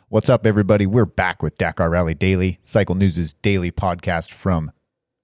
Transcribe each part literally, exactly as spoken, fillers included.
What's up, everybody? We're back with Dakar Rally Daily, Cycle News' daily podcast from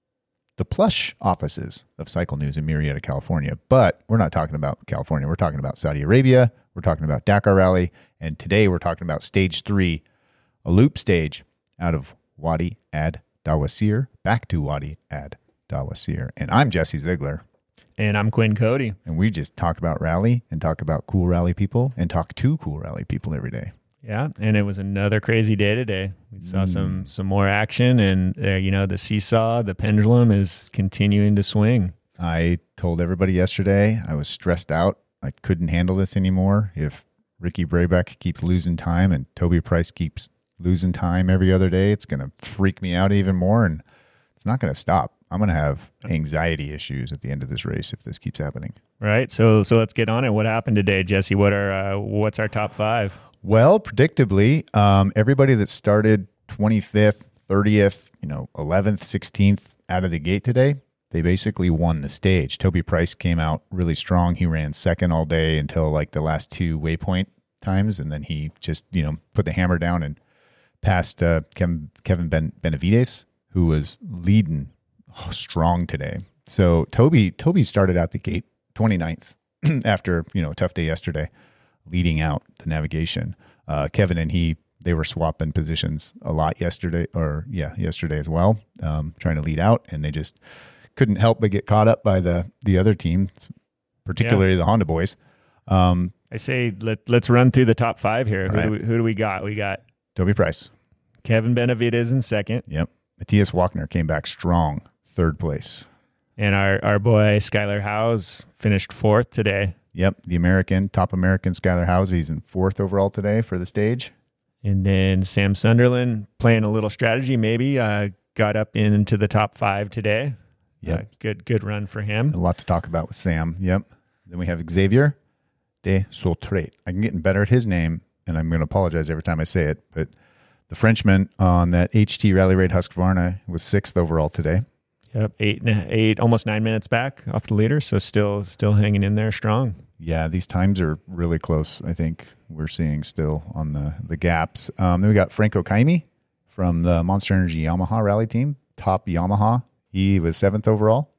the plush offices of Cycle News in Murrieta, California. But we're not talking about California. We're talking about Saudi Arabia. We're talking about Dakar Rally. And today we're talking about stage three, a loop stage out of Wadi Ad Dawasir, back to Wadi Ad Dawasir. And I'm Jesse Ziegler. And I'm Quinn Cody. And we just talk about rally and talk about cool rally people and talk to cool rally people every day. Yeah, and it was another crazy day today. We saw mm. some some more action, and uh, you know, the seesaw, the pendulum is continuing to swing. I told everybody yesterday I was stressed out. I couldn't handle this anymore. If Ricky Brabec keeps losing time and Toby Price keeps losing time every other day, it's going to freak me out even more, and it's not going to stop. I'm going to have anxiety issues at the end of this race if this keeps happening. Right. So so let's get on it. What happened today, Jesse? What are uh, what's our top five? Well, predictably, um, everybody that started twenty-fifth, thirtieth, you know, eleventh, sixteenth out of the gate today, they basically won the stage. Toby Price came out really strong. He ran second all day until like the last two waypoint times, and then he just, you know, put the hammer down and passed uh, Kevin, Kevin ben, Benavides, who was leading strong today. So Toby Toby started out the gate twenty-ninth after, you know, a tough day yesterday, leading out the navigation. Uh, Kevin and he, they were swapping positions a lot yesterday, or yeah, yesterday as well, um, trying to lead out, and they just couldn't help but get caught up by the the other team, particularly yeah. the Honda boys. Um, I say let let's run through the top five here. Who, right. do we, who do we got? We got Toby Price, Kevin Benavides in second. Yep, Matthias Wagner came back strong, third place. And our, our boy Skylar Howes finished fourth today. Yep, the American, top American Skylar Howes, he's in fourth overall today for the stage. And then Sam Sunderland playing a little strategy maybe, uh, got up into the top five today. Yep. Uh, good good run for him. A lot to talk about with Sam, yep. Then we have Xavier de Sautret. I'm getting better at his name, and I'm going to apologize every time I say it, but the Frenchman on that H T Rally Raid Husqvarna was sixth overall today. Yep, eight, eight, almost nine minutes back off the leader, so still still hanging in there strong. Yeah, these times are really close, I think we're seeing still on the, the gaps. Um, then we got Franco Kaimi from the Monster Energy Yamaha rally team, top Yamaha. He was seventh overall.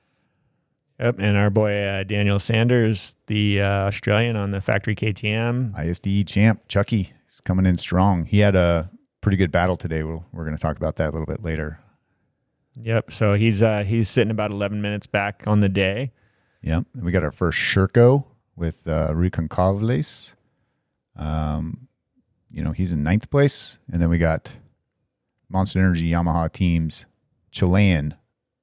Yep, and our boy uh, Daniel Sanders, the uh, Australian on the factory K T M. I S D E champ, Chucky, is coming in strong. He had a pretty good battle today. We'll, we're going to talk about that a little bit later. Yep. So he's uh, he's sitting about eleven minutes back on the day. Yep. And we got our first Sherco with uh, Reconcavles. Um, you know, he's in ninth place. And then we got Monster Energy Yamaha teams, Chilean,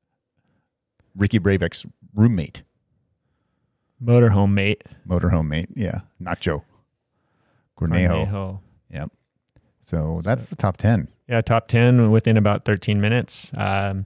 Ricky Bravec's roommate. Motorhome mate. Motorhome mate, yeah. Nacho. Cornejo. Cornejo. Yep. So that's so, the top ten. Yeah, top ten within about thirteen minutes. Um,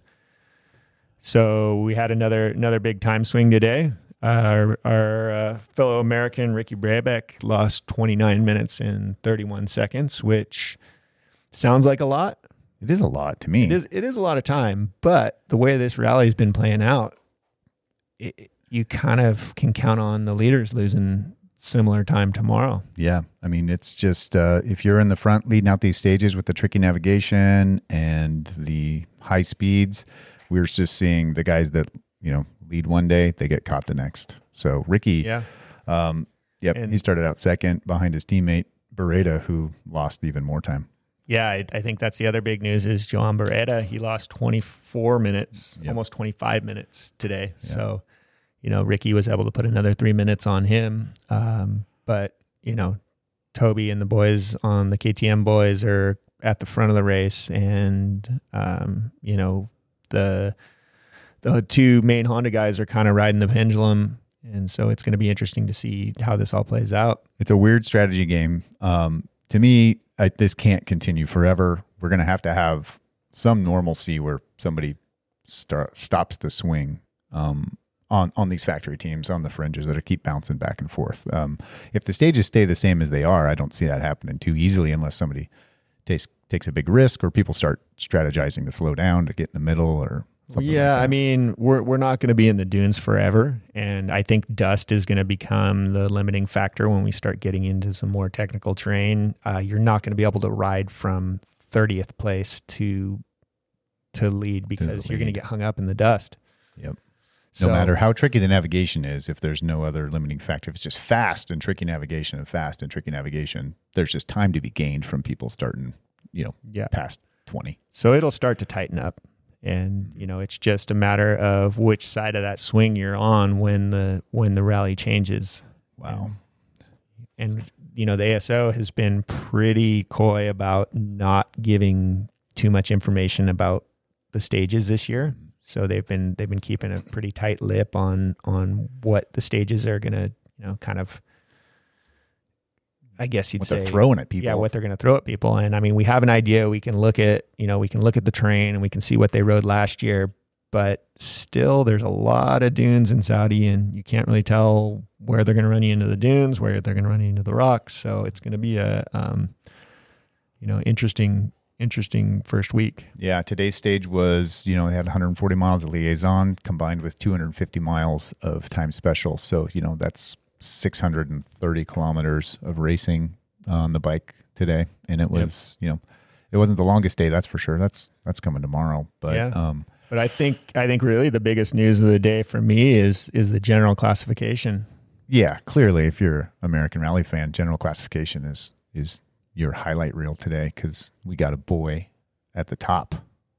so we had another another big time swing today. Uh, our our uh, fellow American Ricky Brabec lost twenty-nine minutes and thirty-one seconds, which sounds like a lot. It is a lot to me. It is it is a lot of time, but the way this rally has been playing out, it, you kind of can count on the leaders losing similar time tomorrow. Yeah. I mean, it's just, uh, if you're in the front leading out these stages with the tricky navigation and the high speeds, we're just seeing the guys that, you know, lead one day, they get caught the next. So Ricky, yeah. um, yep, and he started out second behind his teammate Beretta, who lost even more time. Yeah. I, I think that's the other big news is Joan Beretta. He lost twenty-four minutes, yep. almost twenty-five minutes today. Yeah. So, you know, Ricky was able to put another three minutes on him. Um, but, you know, Toby and the boys on the K T M boys are at the front of the race. And, um, you know, the the two main Honda guys are kind of riding the pendulum. And so it's going to be interesting to see how this all plays out. It's a weird strategy game. Um, to me, I, this can't continue forever. We're going to have to have some normalcy where somebody start, stops the swing. Um, on, on these factory teams on the fringes that are keep bouncing back and forth. Um, if the stages stay the same as they are, I don't see that happening too easily unless somebody takes takes a big risk or people start strategizing to slow down to get in the middle or Yeah, like I mean, we're we're not going to be in the dunes forever, and I think dust is going to become the limiting factor when we start getting into some more technical terrain. Uh, you're not going to be able to ride from thirtieth place to to lead because to you're going to get hung up in the dust. Yep. So, no matter how tricky the navigation is, if there's no other limiting factor, if it's just fast and tricky navigation and fast and tricky navigation, there's just time to be gained from people starting, you know, yeah. past twenty. So it'll start to tighten up. And, you know, it's just a matter of which side of that swing you're on when the when the rally changes. Wow. And, and you know, the A S O has been pretty coy about not giving too much information about the stages this year. So they've been they've been keeping a pretty tight lip on on what the stages are going to, you know, kind of, I guess you'd what say, they're throwing at people. Yeah, what they're going to throw at people. And I mean, we have an idea. We can look at, you know, we can look at the terrain and we can see what they rode last year. But still, there's a lot of dunes in Saudi, and you can't really tell where they're going to run you into the dunes, where they're going to run you into the rocks. So it's going to be a, um, you know, interesting, interesting first week. Yeah, today's stage was, you know, they had one hundred forty miles of liaison combined with two hundred fifty miles of time special. So, you know, that's six hundred thirty kilometers of racing on the bike today. And it was, yep. you know, it wasn't the longest day, that's for sure. That's, that's coming tomorrow. But, yeah. um, but I think, I think really the biggest news of the day for me is, is the general classification. Yeah, clearly if you're an American Rally fan, general classification is, is your highlight reel today, because we got a boy at the top.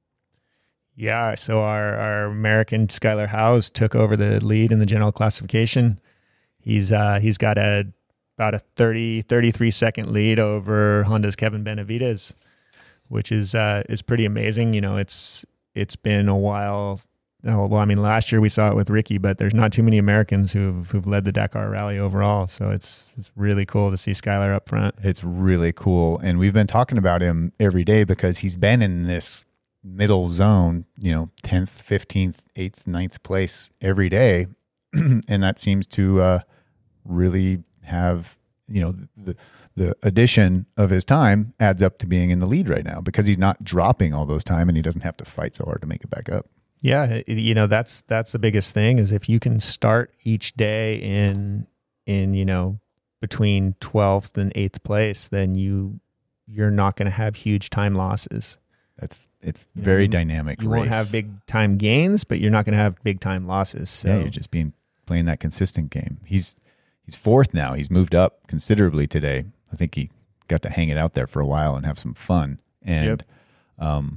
Yeah. So our, our American Skylar Howes took over the lead in the general classification. He's uh, he's got a about a thirty, thirty-three second lead over Honda's Kevin Benavides, which is uh, is pretty amazing. You know, it's it's been a while. Oh, well, I mean, last year we saw it with Ricky, but there's not too many Americans who've who've led the Dakar Rally overall. So it's it's really cool to see Skylar up front. It's really cool, and we've been talking about him every day because he's been in this middle zone, you know, tenth, fifteenth, eighth, ninth place every day, and that seems to uh, really have, you know, the the addition of his time adds up to being in the lead right now because he's not dropping all those time and he doesn't have to fight so hard to make it back up. Yeah, you know, that's that's the biggest thing is if you can start each day in in you know between twelfth and eighth place, then you you're not going to have huge time losses. That's it's very you know, dynamic. You race. won't have big time gains, but you're not going to have big time losses. So. Yeah, you're just being playing that consistent game. He's he's fourth now. He's moved up considerably today. I think he got to hang it out there for a while and have some fun. And yep. um,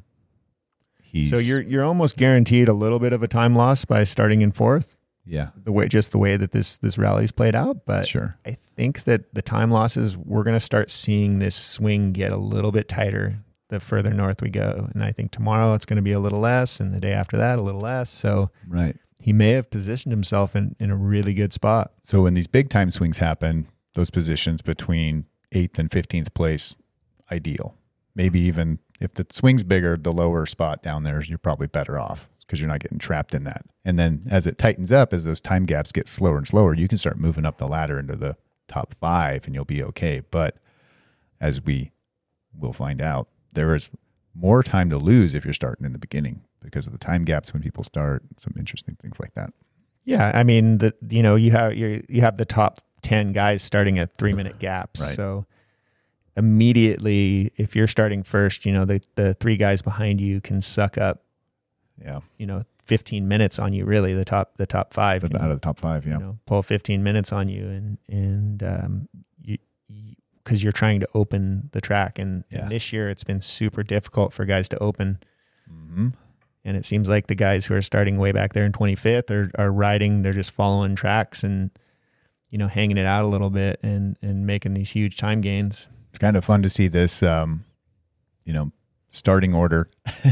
he's so you're you're almost guaranteed a little bit of a time loss by starting in fourth. Yeah, the way just the way that this this rally's played out. But sure, I think that the time losses we're going to start seeing this swing get a little bit tighter the further north we go. And I think tomorrow it's going to be a little less, and the day after that a little less. So right. He may have positioned himself in, in a really good spot. So when these big time swings happen, those positions between eighth and fifteenth place, ideal. Maybe even if the swing's bigger, the lower spot down there, you're probably better off because you're not getting trapped in that. And then as it tightens up, as those time gaps get slower and slower, you can start moving up the ladder into the top five and you'll be okay. But as we will find out, there is more time to lose if you're starting in the beginning because of the time gaps when people start, some interesting things like that. Yeah, I mean, the you know, you have you you have the top ten guys starting at three minute gaps. Right. So immediately, if you're starting first, you know, the the three guys behind you can suck up, yeah, you know, fifteen minutes on you. Really, the top the top five out of the top five, yeah, you know, pull fifteen minutes on you, and and um, you. Because you're trying to open the track. And, yeah. and this year it's been super difficult for guys to open. Mm-hmm. And it seems like the guys who are starting way back there in twenty-fifth are, are riding, they're just following tracks and, you know, hanging it out a little bit and, and making these huge time gains. It's kind of fun to see this, um, you know, starting order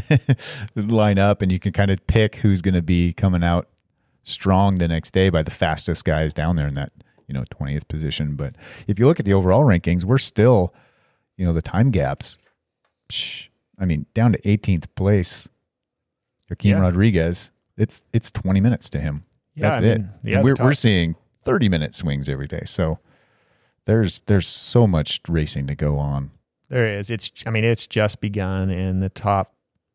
line up, and you can kind of pick who's going to be coming out strong the next day by the fastest guys down there in that, you know, twentieth position. But if you look at the overall rankings, we're still, you know, the time gaps, psh, I mean, down to eighteenth place, Joaquin yeah. Rodriguez, it's, it's twenty minutes to him. Yeah, That's I it. mean, yeah, and we're, top- we're seeing thirty minute swings every day. So there's, there's so much racing to go on. There is. It's, I mean, it's just begun, and the top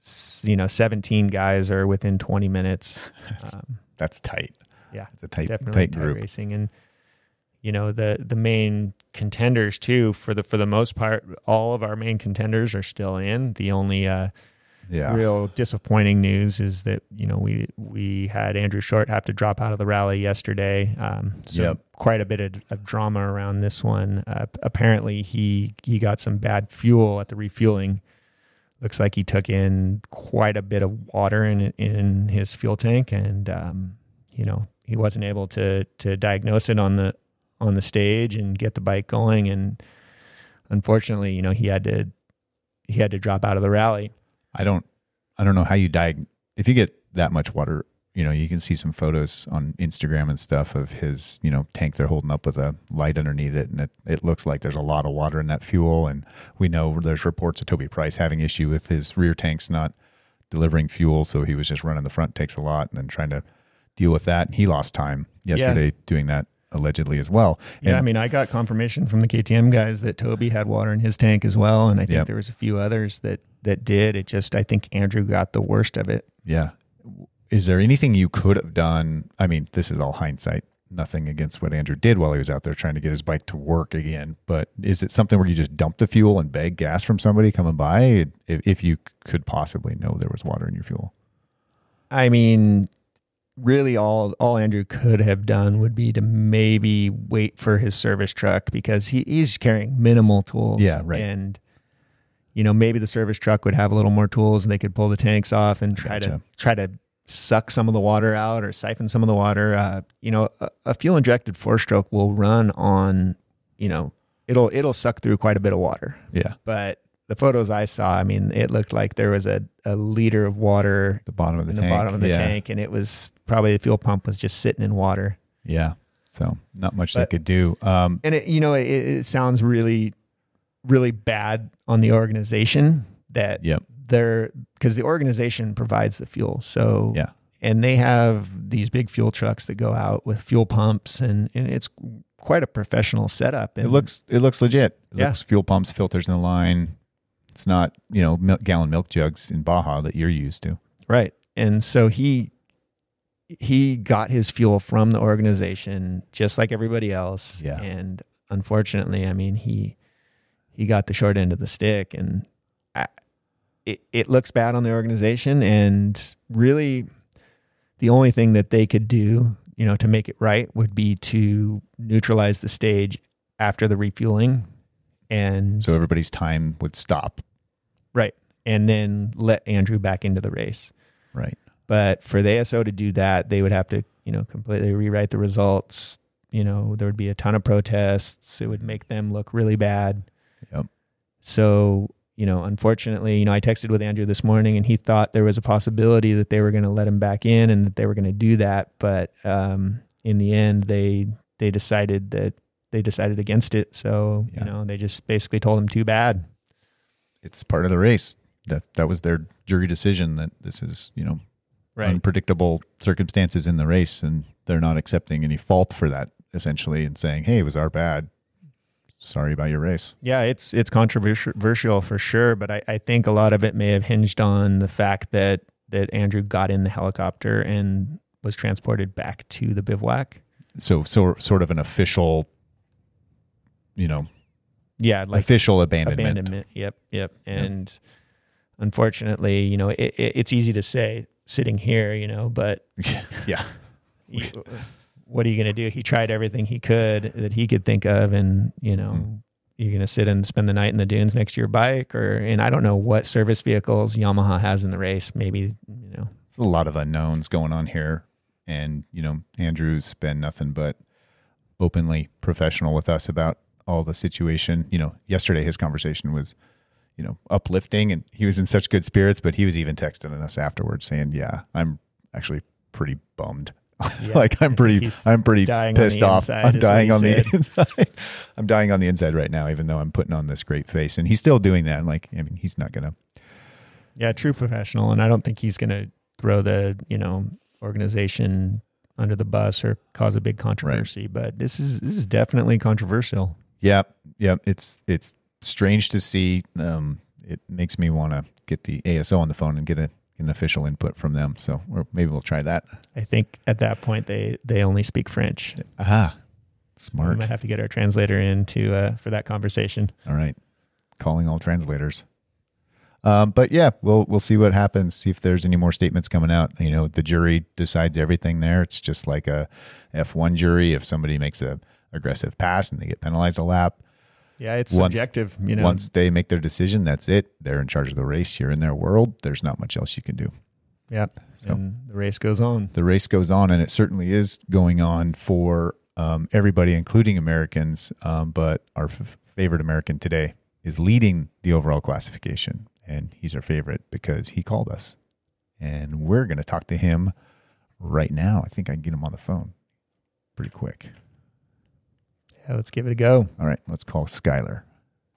you know, seventeen guys are within twenty minutes. Um, That's tight. Yeah, it's a tight, definitely tight tight group. racing, and you know the the main contenders too. For the for the most part, all of our main contenders are still in. The only uh, Yeah. real disappointing news is that you know we we had Andrew Short have to drop out of the rally yesterday. Um, so Yep. quite a bit of, of drama around this one. Uh, apparently, he he got some bad fuel at the refueling. Looks like he took in quite a bit of water in in his fuel tank, and um, you know he wasn't able to to diagnose it on the on the stage and get the bike going. And unfortunately, you know he had to he had to drop out of the rally. I don't, I don't know how you diag. If you get that much water, you know, you can see some photos on Instagram and stuff of his, you know, tank they're holding up with a light underneath it, and it, it looks like there's a lot of water in that fuel. And we know there's reports of Toby Price having issue with his rear tanks not delivering fuel, so he was just running the front tanks a lot and then trying to deal with that. And he lost time yesterday yeah. doing that allegedly as well. Yeah, and, I mean, I got confirmation from the K T M guys that Toby had water in his tank as well, and I think yep. there was a few others that that did. It just, I think Andrew got the worst of it. Yeah. Is there anything you could have done? I mean, this is all hindsight, nothing against what Andrew did while he was out there trying to get his bike to work again. But is it something where you just dump the fuel and beg gas from somebody coming by if, if you could possibly know there was water in your fuel? I mean, really all all Andrew could have done would be to maybe wait for his service truck, because he, he's carrying minimal tools. Yeah, right. And you know, maybe the service truck would have a little more tools and they could pull the tanks off and try Gotcha. to try to suck some of the water out or siphon some of the water. Uh, you know, a, a fuel injected four stroke will run on, you know, it'll it'll suck through quite a bit of water. Yeah. But the photos I saw, I mean, it looked like there was a, a liter of water the bottom of the in tank. the bottom of the yeah. tank, and it was probably the fuel pump was just sitting in water. Yeah. So not much But- they could do. Um, And it, you know, it, it sounds really, really bad on the organization that Yep. they're, because the organization provides the fuel. So, Yeah. and they have these big fuel trucks that go out with fuel pumps, and, and it's quite a professional setup. And It looks it looks legit. It Yeah. looks fuel pumps, filters in the line. It's not, you know, mil- gallon milk jugs in Baja that you're used to. right. And so he, he got his fuel from the organization just like everybody else. Yeah. And unfortunately, I mean, he, he got the short end of the stick, and I, it, it looks bad on the organization. And really the only thing that they could do, you know, to make it right would be to neutralize the stage after the refueling. And So everybody's time would stop. right. And then let Andrew back into the race. Right. But for the A S O to do that, they would have to, you know, completely rewrite the results. You know, there would be a ton of protests. It would make them look really bad. Yep. So, you know, unfortunately, you know, I texted with Andrew this morning, and he thought there was a possibility that they were going to let him back in and that they were going to do that. But um, in the end, they they decided that they decided against it. So, Yeah. you know, they just basically told him too bad. It's part of the race. That that was their jury decision that this is, you know, unpredictable circumstances in the race, and they're not accepting any fault for that, essentially, and saying, hey, it was our bad. Sorry about your race. Yeah, it's it's controversial for sure, but I, I think a lot of it may have hinged on the fact that that Andrew got in the helicopter and was transported back to the bivouac. So so sort of an official, you know, Yeah, like official abandonment. abandonment. Yep, yep. And unfortunately, you know, it, it, it's easy to say sitting here, you know, but Yeah. you, what are you going to do? He tried everything he could that he could think of, and you know, Mm. you're going to sit and spend the night in the dunes next to your bike, or and I don't know what service vehicles Yamaha has in the race. Maybe, you know, There's a lot of unknowns going on here. And, you know, Andrew's been nothing but openly professional with us about all the situation. You know, yesterday his conversation was, you know, uplifting, and he was in such good spirits, but he was even texting us afterwards saying, yeah, I'm actually pretty bummed. Yeah, like I'm pretty, he's I'm pretty dying on pissed the off. inside, I'm is what dying he on the said. inside. I'm dying on the inside right now, even though I'm putting on this great face, and he's still doing that. Like, I mean, he's not going to, yeah, true professional, and I don't think he's going to throw the you know organization under the bus or cause a big controversy. But this is this is definitely controversial. yeah, yeah. It's, it's strange to see. Um, it makes me want to get the A S O on the phone and get a, an official input from them. So or maybe we'll try that. I think at that point they, they only speak French. Aha, smart. We might have to get our translator in to, uh, for that conversation. All right. Calling all translators. Um, but yeah, we'll we'll see what happens. See if there's any more statements coming out. You know, the jury decides everything there. It's just like a F one jury. If somebody makes a aggressive pass and they get penalized a lap, yeah, it's once, subjective. You know, once they make their decision, that's it. They're in charge of the race. You're in their world. There's not much else you can do. Yeah, so and the race goes on. The race goes on, and it certainly is going on for um, everybody, including Americans. Um, but our f- favorite American today is leading the overall classification. And he's our favorite because he called us. And we're going to talk to him right now. I think I can get him on the phone pretty quick. Yeah, let's give it a go. All right, let's call Skylar.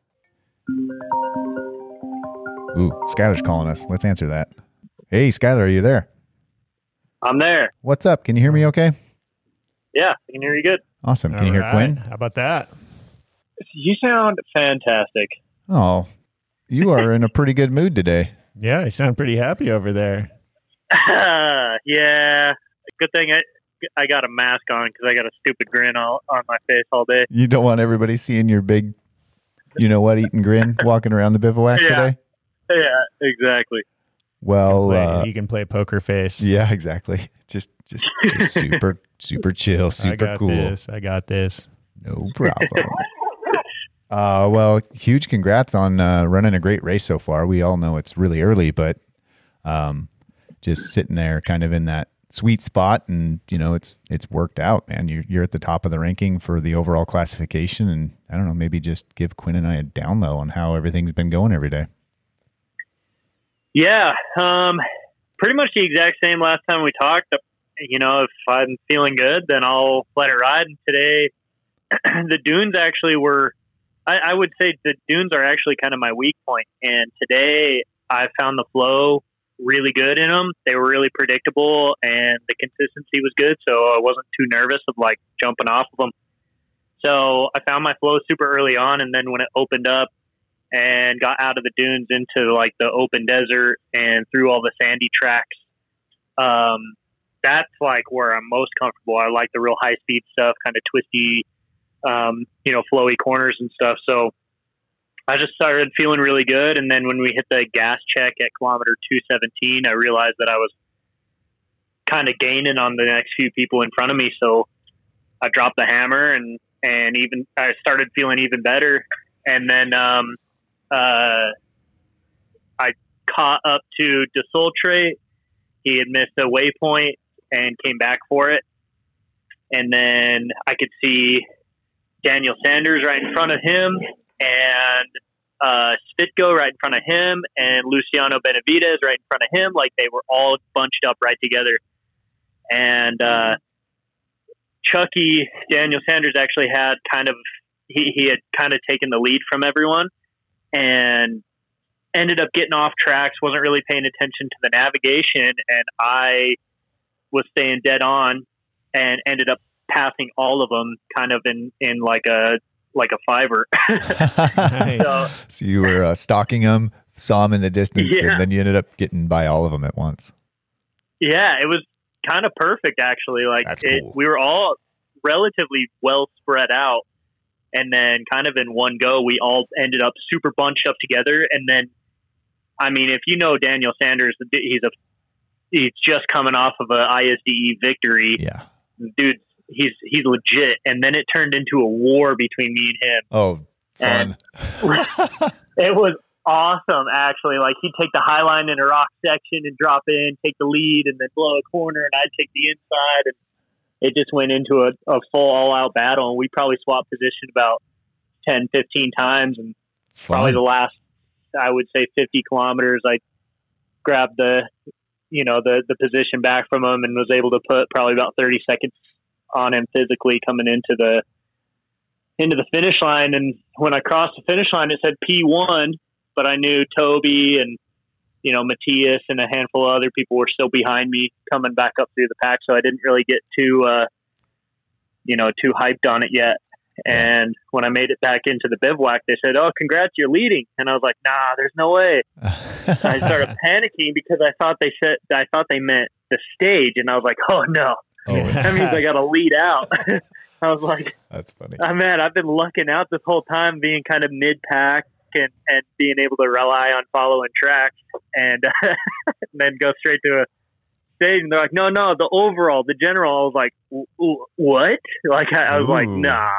Ooh, Skylar's calling us. Let's answer that. Hey, Skylar, are you there? I'm there. What's up? Can you hear me okay? Yeah, I can hear you good. Awesome. Can All you hear right. Quinn? How about that? You sound fantastic. Oh, you are in a pretty good mood today. Yeah, you sound pretty happy over there. Yeah, good thing I I got a mask on because I got a stupid grin all, on my face all day. You don't want everybody seeing your big, you know what, eating grin walking around the bivouac Yeah. today? Yeah, exactly. Well, Play- uh, he can play poker face. yeah, exactly. Just, just, just super, super chill, I super got cool. this. I got this. No problem. uh, well, huge congrats on uh, running a great race so far. We all know it's really early, but um, just sitting there, kind of in that sweet spot, and you know, it's it's worked out, man. You're you're at the top of the ranking for the overall classification, and I don't know, maybe just give Quinn and I a down low on how everything's been going every day. Yeah, um, pretty much the exact same last time we talked. You know, if I'm feeling good, then I'll let it ride. And today, the dunes actually were, I, I would say the dunes are actually kind of my weak point. And today I found the flow really good in them. They were really predictable and the consistency was good. So I wasn't too nervous of like jumping off of them. So I found my flow super early on. And then when it opened up and got out of the dunes into like the open desert and through all the sandy tracks, um, that's like where I'm most comfortable. I like the real high speed stuff, kind of twisty, um, you know, flowy corners and stuff. So I just started feeling really good. And then when we hit the gas check at kilometer two seventeen, I realized that I was kind of gaining on the next few people in front of me. So I dropped the hammer and, and even I started feeling even better. And then, um, uh, I caught up to De Sultre. He had missed a waypoint and came back for it. And then I could see Daniel Sanders right in front of him and uh, Svitko right in front of him and Luciano Benavides right in front of him. Like they were all bunched up right together. And uh, Chucky, Daniel Sanders actually had kind of, he, he had kind of taken the lead from everyone and ended up getting off tracks, wasn't really paying attention to the navigation, and I was staying dead on and ended up passing all of them kind of in, in like a like a fiver. Nice. So, So you were uh, stalking them, saw them in the distance, Yeah. and then you ended up getting by all of them at once. yeah, it was kind of perfect actually. Like That's it, cool. we were all relatively well spread out, and then kind of in one go, we all ended up super bunched up together. And then, I mean, if you know Daniel Sanders, he's a he's just coming off of a I S D E victory. Yeah. Dude, he's he's legit. And then it turned into a war between me and him. Oh, fun. It was awesome, actually. Like, he'd take the high line in a rock section and drop in, take the lead, and then blow a corner, and I'd take the inside. And it just went into a, a full all-out battle, and we probably swapped position about ten, fifteen times. And probably the Fun. last, I would say, fifty kilometers, I grabbed the, you know, the, the position back from him and was able to put probably about thirty seconds on him physically coming into the into the finish line. And when I crossed the finish line, it said P one, but I knew Toby and, you know, Matthias and a handful of other people were still behind me coming back up through the pack. So I didn't really get too, uh, you know, too hyped on it yet. And when I made it back into the bivouac, they said, "Oh, congrats, you're leading." And I was like, "Nah, there's no way." I started panicking because I thought they said I thought they meant the stage, and I was like, "Oh no, Oh, that means I got to lead out." I was like, that's funny. "Oh man, I've been lucking out this whole time, being kind of mid pack and and being able to rely on following tracks, and, and then go straight to a stage." And they're like, "No, no, the overall, the general." I was like, "What?" Like I, I was Ooh. like, "Nah."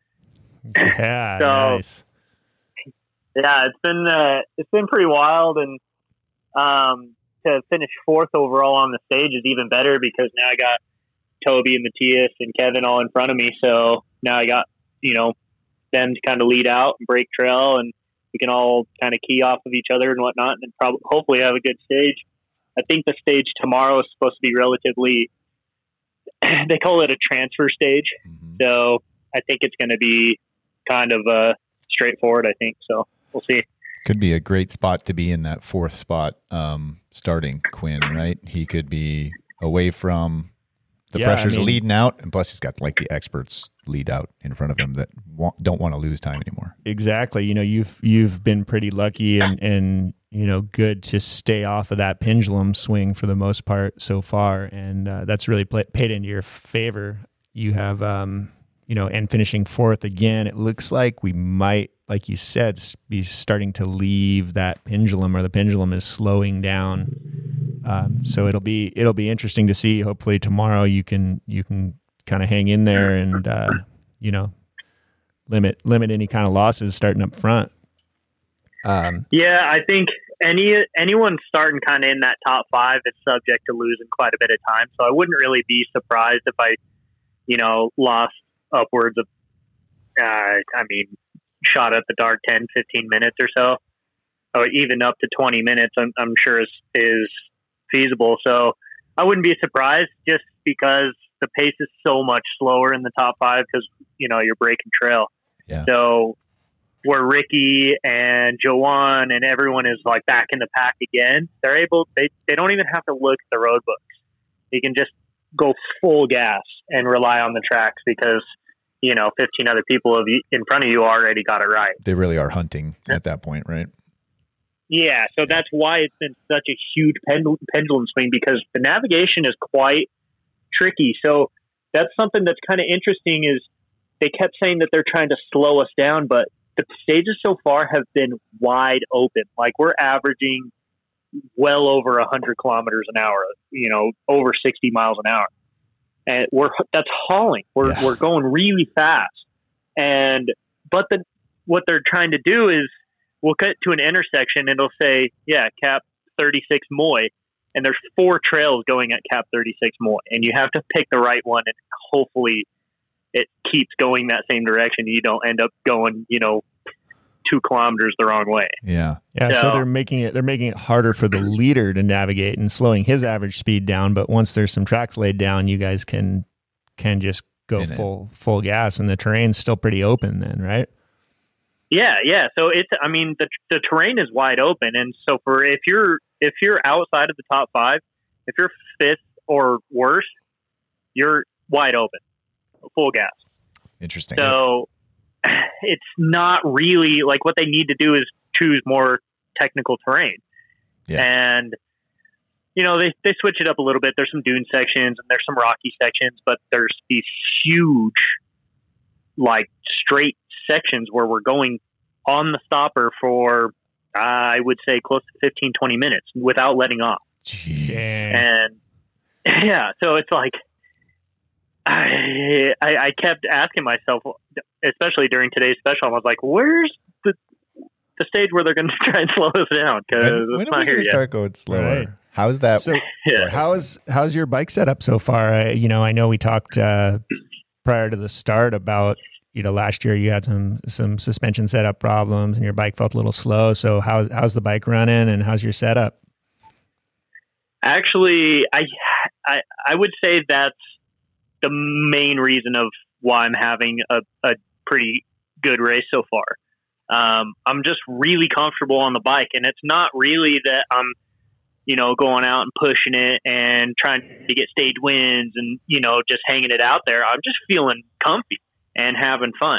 Yeah, So, nice. Yeah, it's been uh, it's been pretty wild, and um, to finish fourth overall on the stage is even better because now I got Toby and Matthias and Kevin all in front of me. So now I got, you know, them to kind of lead out and break trail, and we can all kind of key off of each other and whatnot, and probably hopefully have a good stage. I think the stage tomorrow is supposed to be relatively, they call it a transfer stage. Mm-hmm. So I think it's going to be kind of uh, straightforward, I think. So we'll see. Could be a great spot to be in, that fourth spot, um, starting Quinn, right? He could be away from the Yeah, pressures I mean- leading out, and plus he's got like the experts lead out in front of him that want, don't want to lose time anymore. Exactly. You know, you've you've been pretty lucky and and you know good to stay off of that pendulum swing for the most part so far, and uh, that's really play, paid into your favor. You have, um, you know, and finishing fourth again. It looks like we might, like you said, s- be starting to leave that pendulum, or the pendulum is slowing down. Um, so it'll be it'll be interesting to see. Hopefully tomorrow you can you can kind of hang in there and uh, you know limit limit any kind of losses starting up front. Um, Yeah, I think any anyone starting kind of in that top five is subject to losing quite a bit of time. So I wouldn't really be surprised if I, you know, lost upwards of, uh, I mean, shot at the dark ten, fifteen minutes or so, or even up to twenty minutes, I'm, I'm sure is, is feasible. So I wouldn't be surprised, just because the pace is so much slower in the top five because, you know, you're breaking trail. Yeah. So where Ricky and Joanne and everyone is like back in the pack again, they're able, they, they don't even have to look at the road books. You can just go full gas and rely on the tracks because, you know, fifteen other people of you, in front of you already got it right. They really are hunting at that point, right? Yeah, so that's why it's been such a huge pendulum, pendulum swing, because the navigation is quite tricky. So that's something that's kind of interesting, is they kept saying that they're trying to slow us down, but the stages so far have been wide open. Like, we're averaging well over one hundred kilometers an hour, you know, over sixty miles an hour. And we're that's hauling. We're Yeah. we're going really fast. And but the what they're trying to do is, we'll cut to an intersection and it'll say, yeah, cap thirty-six Moy, and there's four trails going at cap thirty-six Moy, and you have to pick the right one, and hopefully it keeps going that same direction. You don't end up going, you know, two kilometers the wrong way. Yeah. yeah, so So- they're making it they're making it harder for the leader to navigate and slowing his average speed down. But once there's some tracks laid down, you guys can can just go In it. full full gas, and the terrain's still pretty open then, right? Yeah, yeah. So it's, I mean, the the terrain is wide open, and so for if you're if you're outside of the top five, if you're fifth or worse, you're wide open, full gas. Interesting. So it's not really like, what they need to do is choose more technical terrain. Yeah. And, you know, they, they switch it up a little bit. There's some dune sections and there's some rocky sections, but there's these huge, like, straight sections where we're going on the stopper for, uh, I would say, close to fifteen, twenty minutes without letting off. Jeez. Dang. And yeah, so it's like, I, I I kept asking myself, especially during today's special, I was like, "Where's the the stage where they're going to try and slow us down?" Because When, when it's are we not here going to yet. start going slower? Right. How's that? So Yeah. how's how's your bike setup so far? I, you know, I know we talked uh, prior to the start about, you know, last year you had some some suspension setup problems and your bike felt a little slow. So how how's the bike running and how's your setup? Actually, I, I I would say that's the main reason of why I'm having a, a pretty good race so far. Um, I'm just really comfortable on the bike, and it's not really that I'm, you know, going out and pushing it and trying to get stage wins and, you know, just hanging it out there. I'm just feeling comfy. and having fun.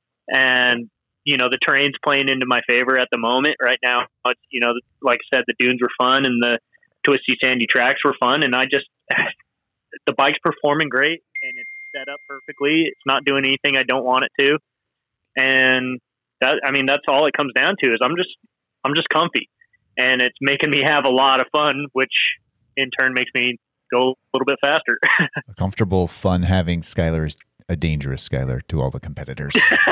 And, you know, the terrain's playing into my favor at the moment right now. It's, you know, like I said, the dunes were fun and the twisty sandy tracks were fun. And I just, the bike's performing great and it's set up perfectly. It's not doing anything I don't want it to. And that, I mean, that's all it comes down to is I'm just, I'm just comfy and it's making me have a lot of fun, which in turn makes me go a little bit faster. A comfortable, fun having Skylar is a dangerous Skylar to all the competitors.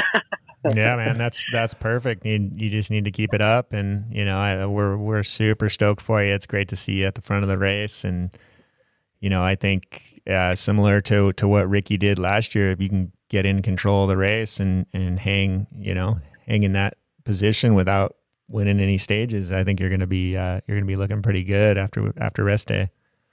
Yeah, man, that's that's perfect. You you just need to keep it up, and you know I, we're we're super stoked for you. It's great to see you at the front of the race, and you know I think uh, similar to to what Ricky did last year, if you can get in control of the race and and hang you know hang in that position without winning any stages, I think you're gonna be uh, you're gonna be looking pretty good after after rest day.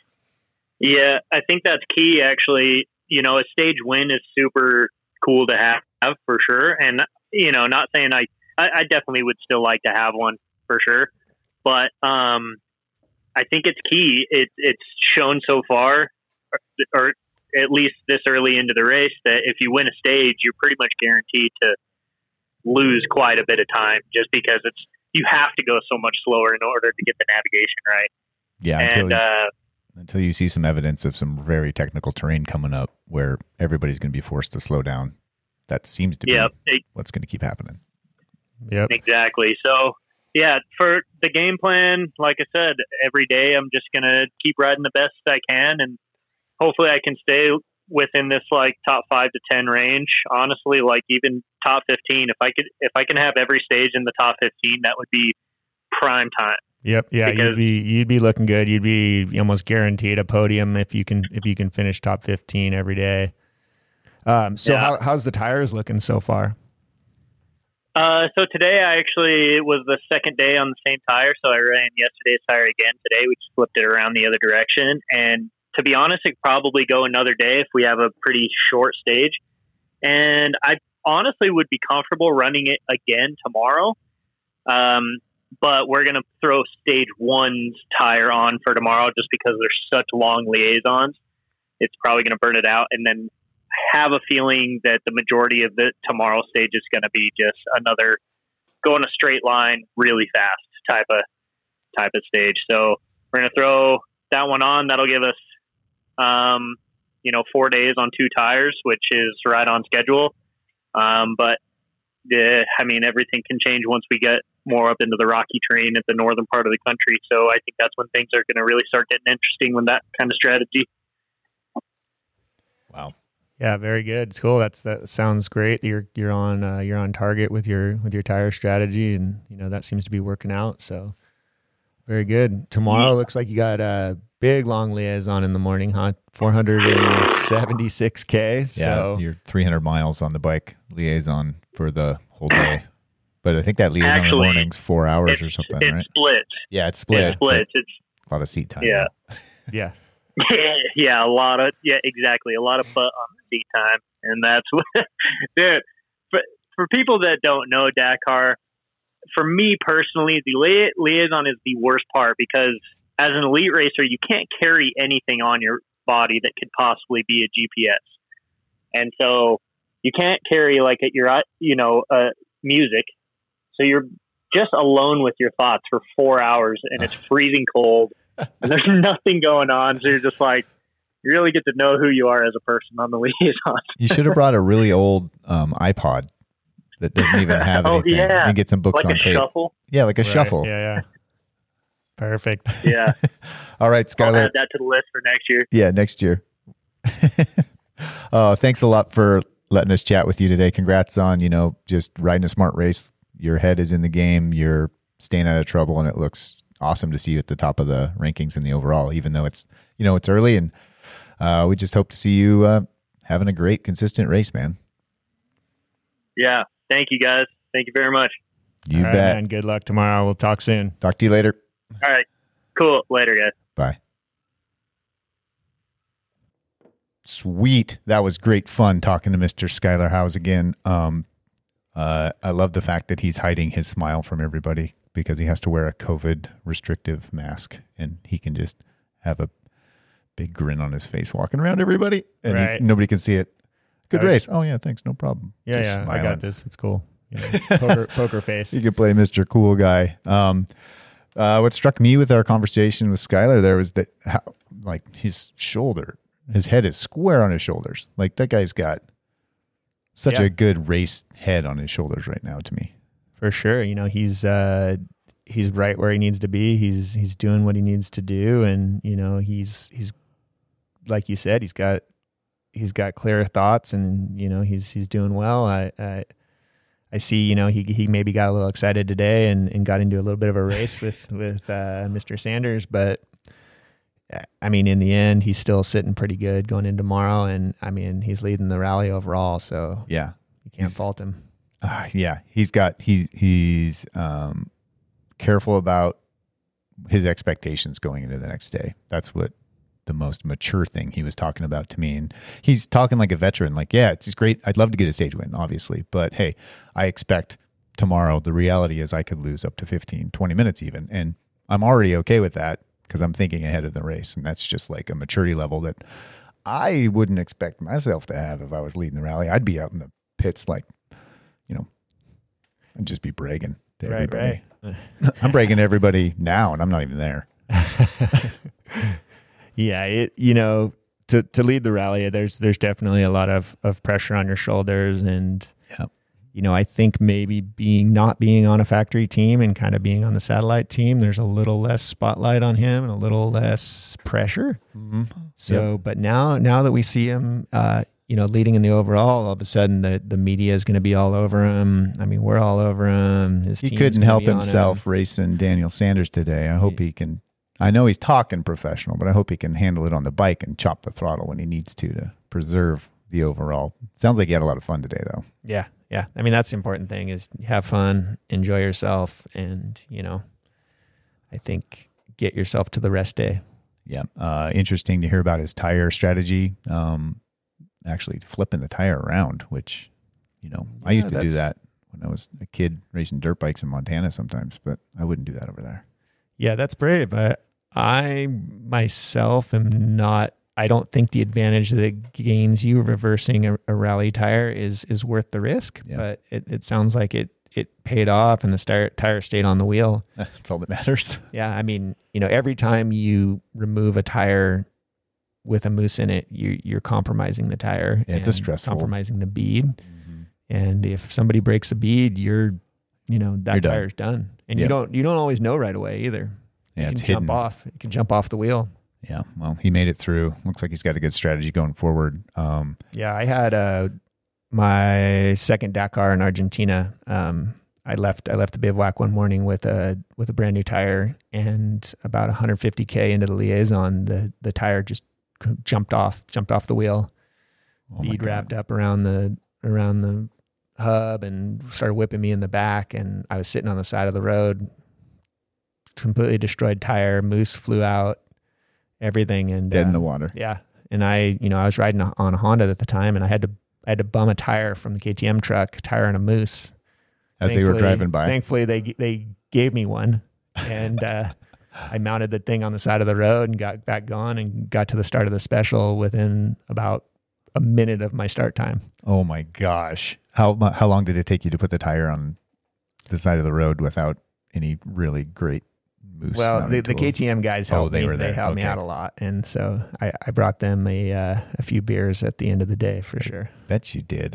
Yeah, I think that's key. Actually, you know, a stage win is super cool to have for sure, and you know, not saying I, I, I definitely would still like to have one for sure, but um, I think it's key. It, it's shown so far, or, or at least this early into the race, that if you win a stage, you're pretty much guaranteed to lose quite a bit of time, just because it's you have to go so much slower in order to get the navigation right. Yeah, and until you, uh, until you see some evidence of some very technical terrain coming up where everybody's going to be forced to slow down. That seems to be yep, it, what's going to keep happening. Yep. Exactly. So, yeah, for the game plan, like I said, every day I'm just going to keep riding the best I can, and hopefully I can stay within this like top five to ten range. Honestly, like even top fifteen. If I could, if I can have every stage in the top fifteen, that would be prime time. Yep. Yeah. Because, you'd be you'd be looking good. You'd be almost guaranteed a podium if you can if you can finish top fifteen every day. Um, so yeah. how, how's the tires looking so far? Uh, so today I actually, it was the second day on the same tire. So I ran yesterday's tire again today. We just flipped it around the other direction. And to be honest, it could probably go another day if we have a pretty short stage. And I honestly would be comfortable running it again tomorrow. Um, but we're going to throw stage one's tire on for tomorrow just because there's such long liaisons. It's probably going to burn it out. And then I have a feeling that the majority of the tomorrow stage is going to be just another go in a straight line really fast type of type of stage. So we're going to throw that one on. That'll give us, um, you know, four days on two tires, which is right on schedule. Um, but the, I mean, everything can change once we get more up into the rocky terrain at the northern part of the country. So I think that's when things are going to really start getting interesting with that kind of strategy. Wow. Yeah, very good. It's cool. That's that sounds great. You're you're on uh, you're on target with your with your tire strategy, and you know that seems to be working out. So very good. Tomorrow yeah. Looks like you got a big long liaison in the morning, huh? four hundred seventy-six K. Yeah, so you're three hundred miles on the bike liaison for the whole day. But I think that liaison Actually, in the morning's four hours or something, it's right? It's split. Yeah, it's split. It's split. It's a lot of seat time. Yeah. Yeah. Yeah, a lot of yeah, exactly. A lot of butt on the seat time, and that's what. Dude, for for people that don't know Dakar, for me personally, the li- liaison is the worst part because as an elite racer, you can't carry anything on your body that could possibly be a G P S, and so you can't carry like at your you know uh, music, so you're just alone with your thoughts for four hours, and it's freezing cold. And there's nothing going on, so you're just like, you really get to know who you are as a person on the liaison. You should have brought a really old um, iPod that doesn't even have oh, anything. Yeah. And get some books like on a tape. Shuffle. Yeah, like a right. shuffle. Yeah, yeah. Perfect. Yeah. All right, Skylar. I'll add that to the list for next year. Yeah, next year. uh, thanks a lot for letting us chat with you today. Congrats on, you know, just riding a smart race. Your head is in the game. You're staying out of trouble, and it looks awesome to see you at the top of the rankings in the overall, even though it's, you know, it's early, and uh, we just hope to see you uh, having a great, consistent race, man. Yeah. Thank you, guys. Thank you very much. You All right, bet. man. Good luck tomorrow. We'll talk soon. Talk to you later. All right. Cool. Later, guys. Bye. Sweet. That was great fun talking to Mister Skylar Howes again. Um, uh, I love the fact that he's hiding his smile from everybody, because he has to wear a COVID restrictive mask, and he can just have a big grin on his face walking around everybody, and right. he, nobody can see it. good I, race. Oh yeah, thanks, no problem. Yeah, Just yeah, smiling. I got this. It's cool. You know, poker, poker face. You could play Mister Cool Guy. Um, uh, what struck me with our conversation with Skylar there was that how, like his shoulder, his head is square on his shoulders. Like that guy's got such Yeah. a good race head on his shoulders right now to me. For sure. You know, he's uh he's right where he needs to be. He's he's doing what he needs to do, and you know, he's he's like you said, he's got he's got clear thoughts, and you know, he's he's doing well. I I, I see, you know, he he maybe got a little excited today and, and got into a little bit of a race with with uh, Mister Sanders, but I mean, in the end, he's still sitting pretty good going in tomorrow, and I mean, he's leading the rally overall, so Yeah, you can't He's- fault him. uh, yeah. He's got he he's um, careful about his expectations going into the next day. That's what the most mature thing he was talking about to me. And he's talking like a veteran, like, yeah, it's great. I'd love to get a stage win, obviously. But hey, I expect tomorrow, the reality is I could lose up to fifteen, twenty minutes even. And I'm already okay with that because I'm thinking ahead of the race. And that's just like a maturity level that I wouldn't expect myself to have if I was leading the rally. I'd be out in the pits like, you know, I'd just be bragging to Right, everybody. right. I'm bragging to everybody now, and I'm not even there. Yeah, it you know, to to lead the rally, there's there's definitely a lot of, of pressure on your shoulders, and Yeah. you know, I think maybe being not being on a factory team and kind of being on the satellite team, there's a little less spotlight on him and a little less pressure. Mm-hmm. So, but now now that we see him, uh, you know, leading in the overall, all of a sudden the the media is going to be all over him. I mean, we're all over him. His He team's couldn't gonna help be on himself him. racing Daniel Sanders today. I hope he can. I know he's talking professional, but I hope he can handle it on the bike and chop the throttle when he needs to to preserve the overall. Sounds like he had a lot of fun today, though. Yeah, yeah. I mean, that's the important thing: is have fun, enjoy yourself, and you know, I think get yourself to the rest day. Yeah. Uh, interesting to hear about his tire strategy. Um, actually flipping the tire around, which, you know, I Yeah, used to do that's- that when I was a kid racing dirt bikes in Montana sometimes, but I wouldn't do that over there. Yeah, that's brave. I, I myself am not. I don't think the advantage that it gains you reversing a, a rally tire is is worth the risk. Yeah. But it, it sounds like it it paid off, and the star, tire stayed on the wheel. That's all that matters. Yeah, I mean, you know, every time you remove a tire with a moose in it, you you're compromising the tire. Yeah, it's a and stressful- compromising the bead. And if somebody breaks a bead, you're, you know, that You're done. tire's done. And Yeah. you don't you don't always know right away either. Yeah, you it's can jump hidden. off. You can jump off the wheel. Yeah. Well, he made it through. Looks like he's got a good strategy going forward. Um, Yeah, I had uh, my second Dakar in Argentina. Um, I left I left the bivouac one morning with a with a brand new tire, and about one hundred fifty K into the liaison, the the tire just jumped off jumped off the wheel. oh my Bead God. wrapped up around the around the hub and started whipping me in the back, and I was sitting on the side of the road, completely destroyed tire, moose flew out, everything, and Dead uh, in the water. yeah. And I, you know, I was riding a- on a Honda at the time, and I had to I had to bum a tire from the K T M truck, tire on a moose. As they were Thankfully- driving by. Thankfully, they they gave me one, and uh, I mounted the thing on the side of the road and got back going and got to the start of the special within about a minute of my start time. Oh my gosh. How mu- how long did it take you to put the tire on the side of the road without any really great moose? Well, mounting the, the tools? K T M guys Oh, helped they me. were They there. helped me Okay. out a lot, and so I, I brought them a uh, a few beers at the end of the day for sure. Bet you did.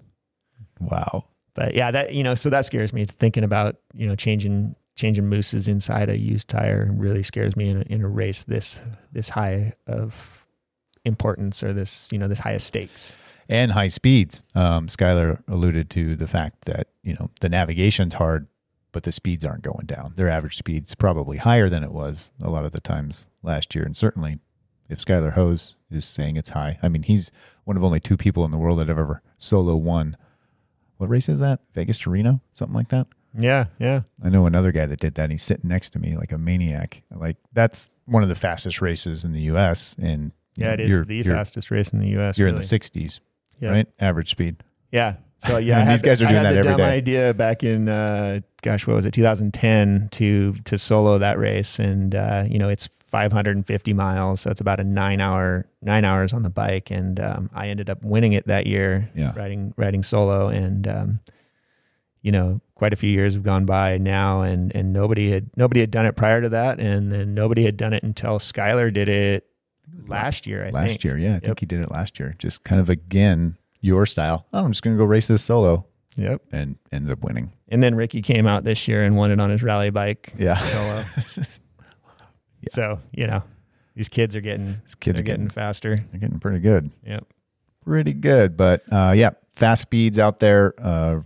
Wow. But yeah, that you know, so that scares me. Thinking about you know changing changing mooses inside a used tire really scares me in a, in a race this this high of importance, or this you know this high of stakes. And high speeds. Um, Skylar alluded to the fact that, you know, the navigation's hard, but the speeds aren't going down. Their average speed's probably higher than it was a lot of the times last year. And certainly if Skylar Hose is saying it's high, I mean, he's one of only two people in the world that have ever solo won. What race is that? Vegas to Reno? Something like that? Yeah, yeah, I know another guy that did that. He's sitting next to me like a maniac. Like, that's one of the fastest races in the U S. And you yeah. know, It is you're- the you're- fastest race in the U S. You're really. in the sixties, Yeah. right? Average speed. Yeah. So yeah, and I these had guys the, are doing I had that the every dumb day. idea back in, uh, gosh, what was it, two thousand ten to to solo that race, and uh, you know it's five hundred fifty miles, so it's about a nine hour nine hours on the bike, and um, I ended up winning it that year, Yeah. riding riding solo, and um, you know quite a few years have gone by now, and and nobody had nobody had done it prior to that, and then nobody had done it until Skylar did it last year. I last think. year, yeah, I Yep. think he did it last year. Just kind of again your style. Oh, I'm just going to go race this solo, Yep. and ends up winning. And then Ricky came out this year and won it on his rally bike. Yeah. Solo. So, you know, these kids are getting, These kids they're are getting, getting faster. they're getting pretty good. Yep. Pretty good. But uh, yeah, fast speeds out there. Uh,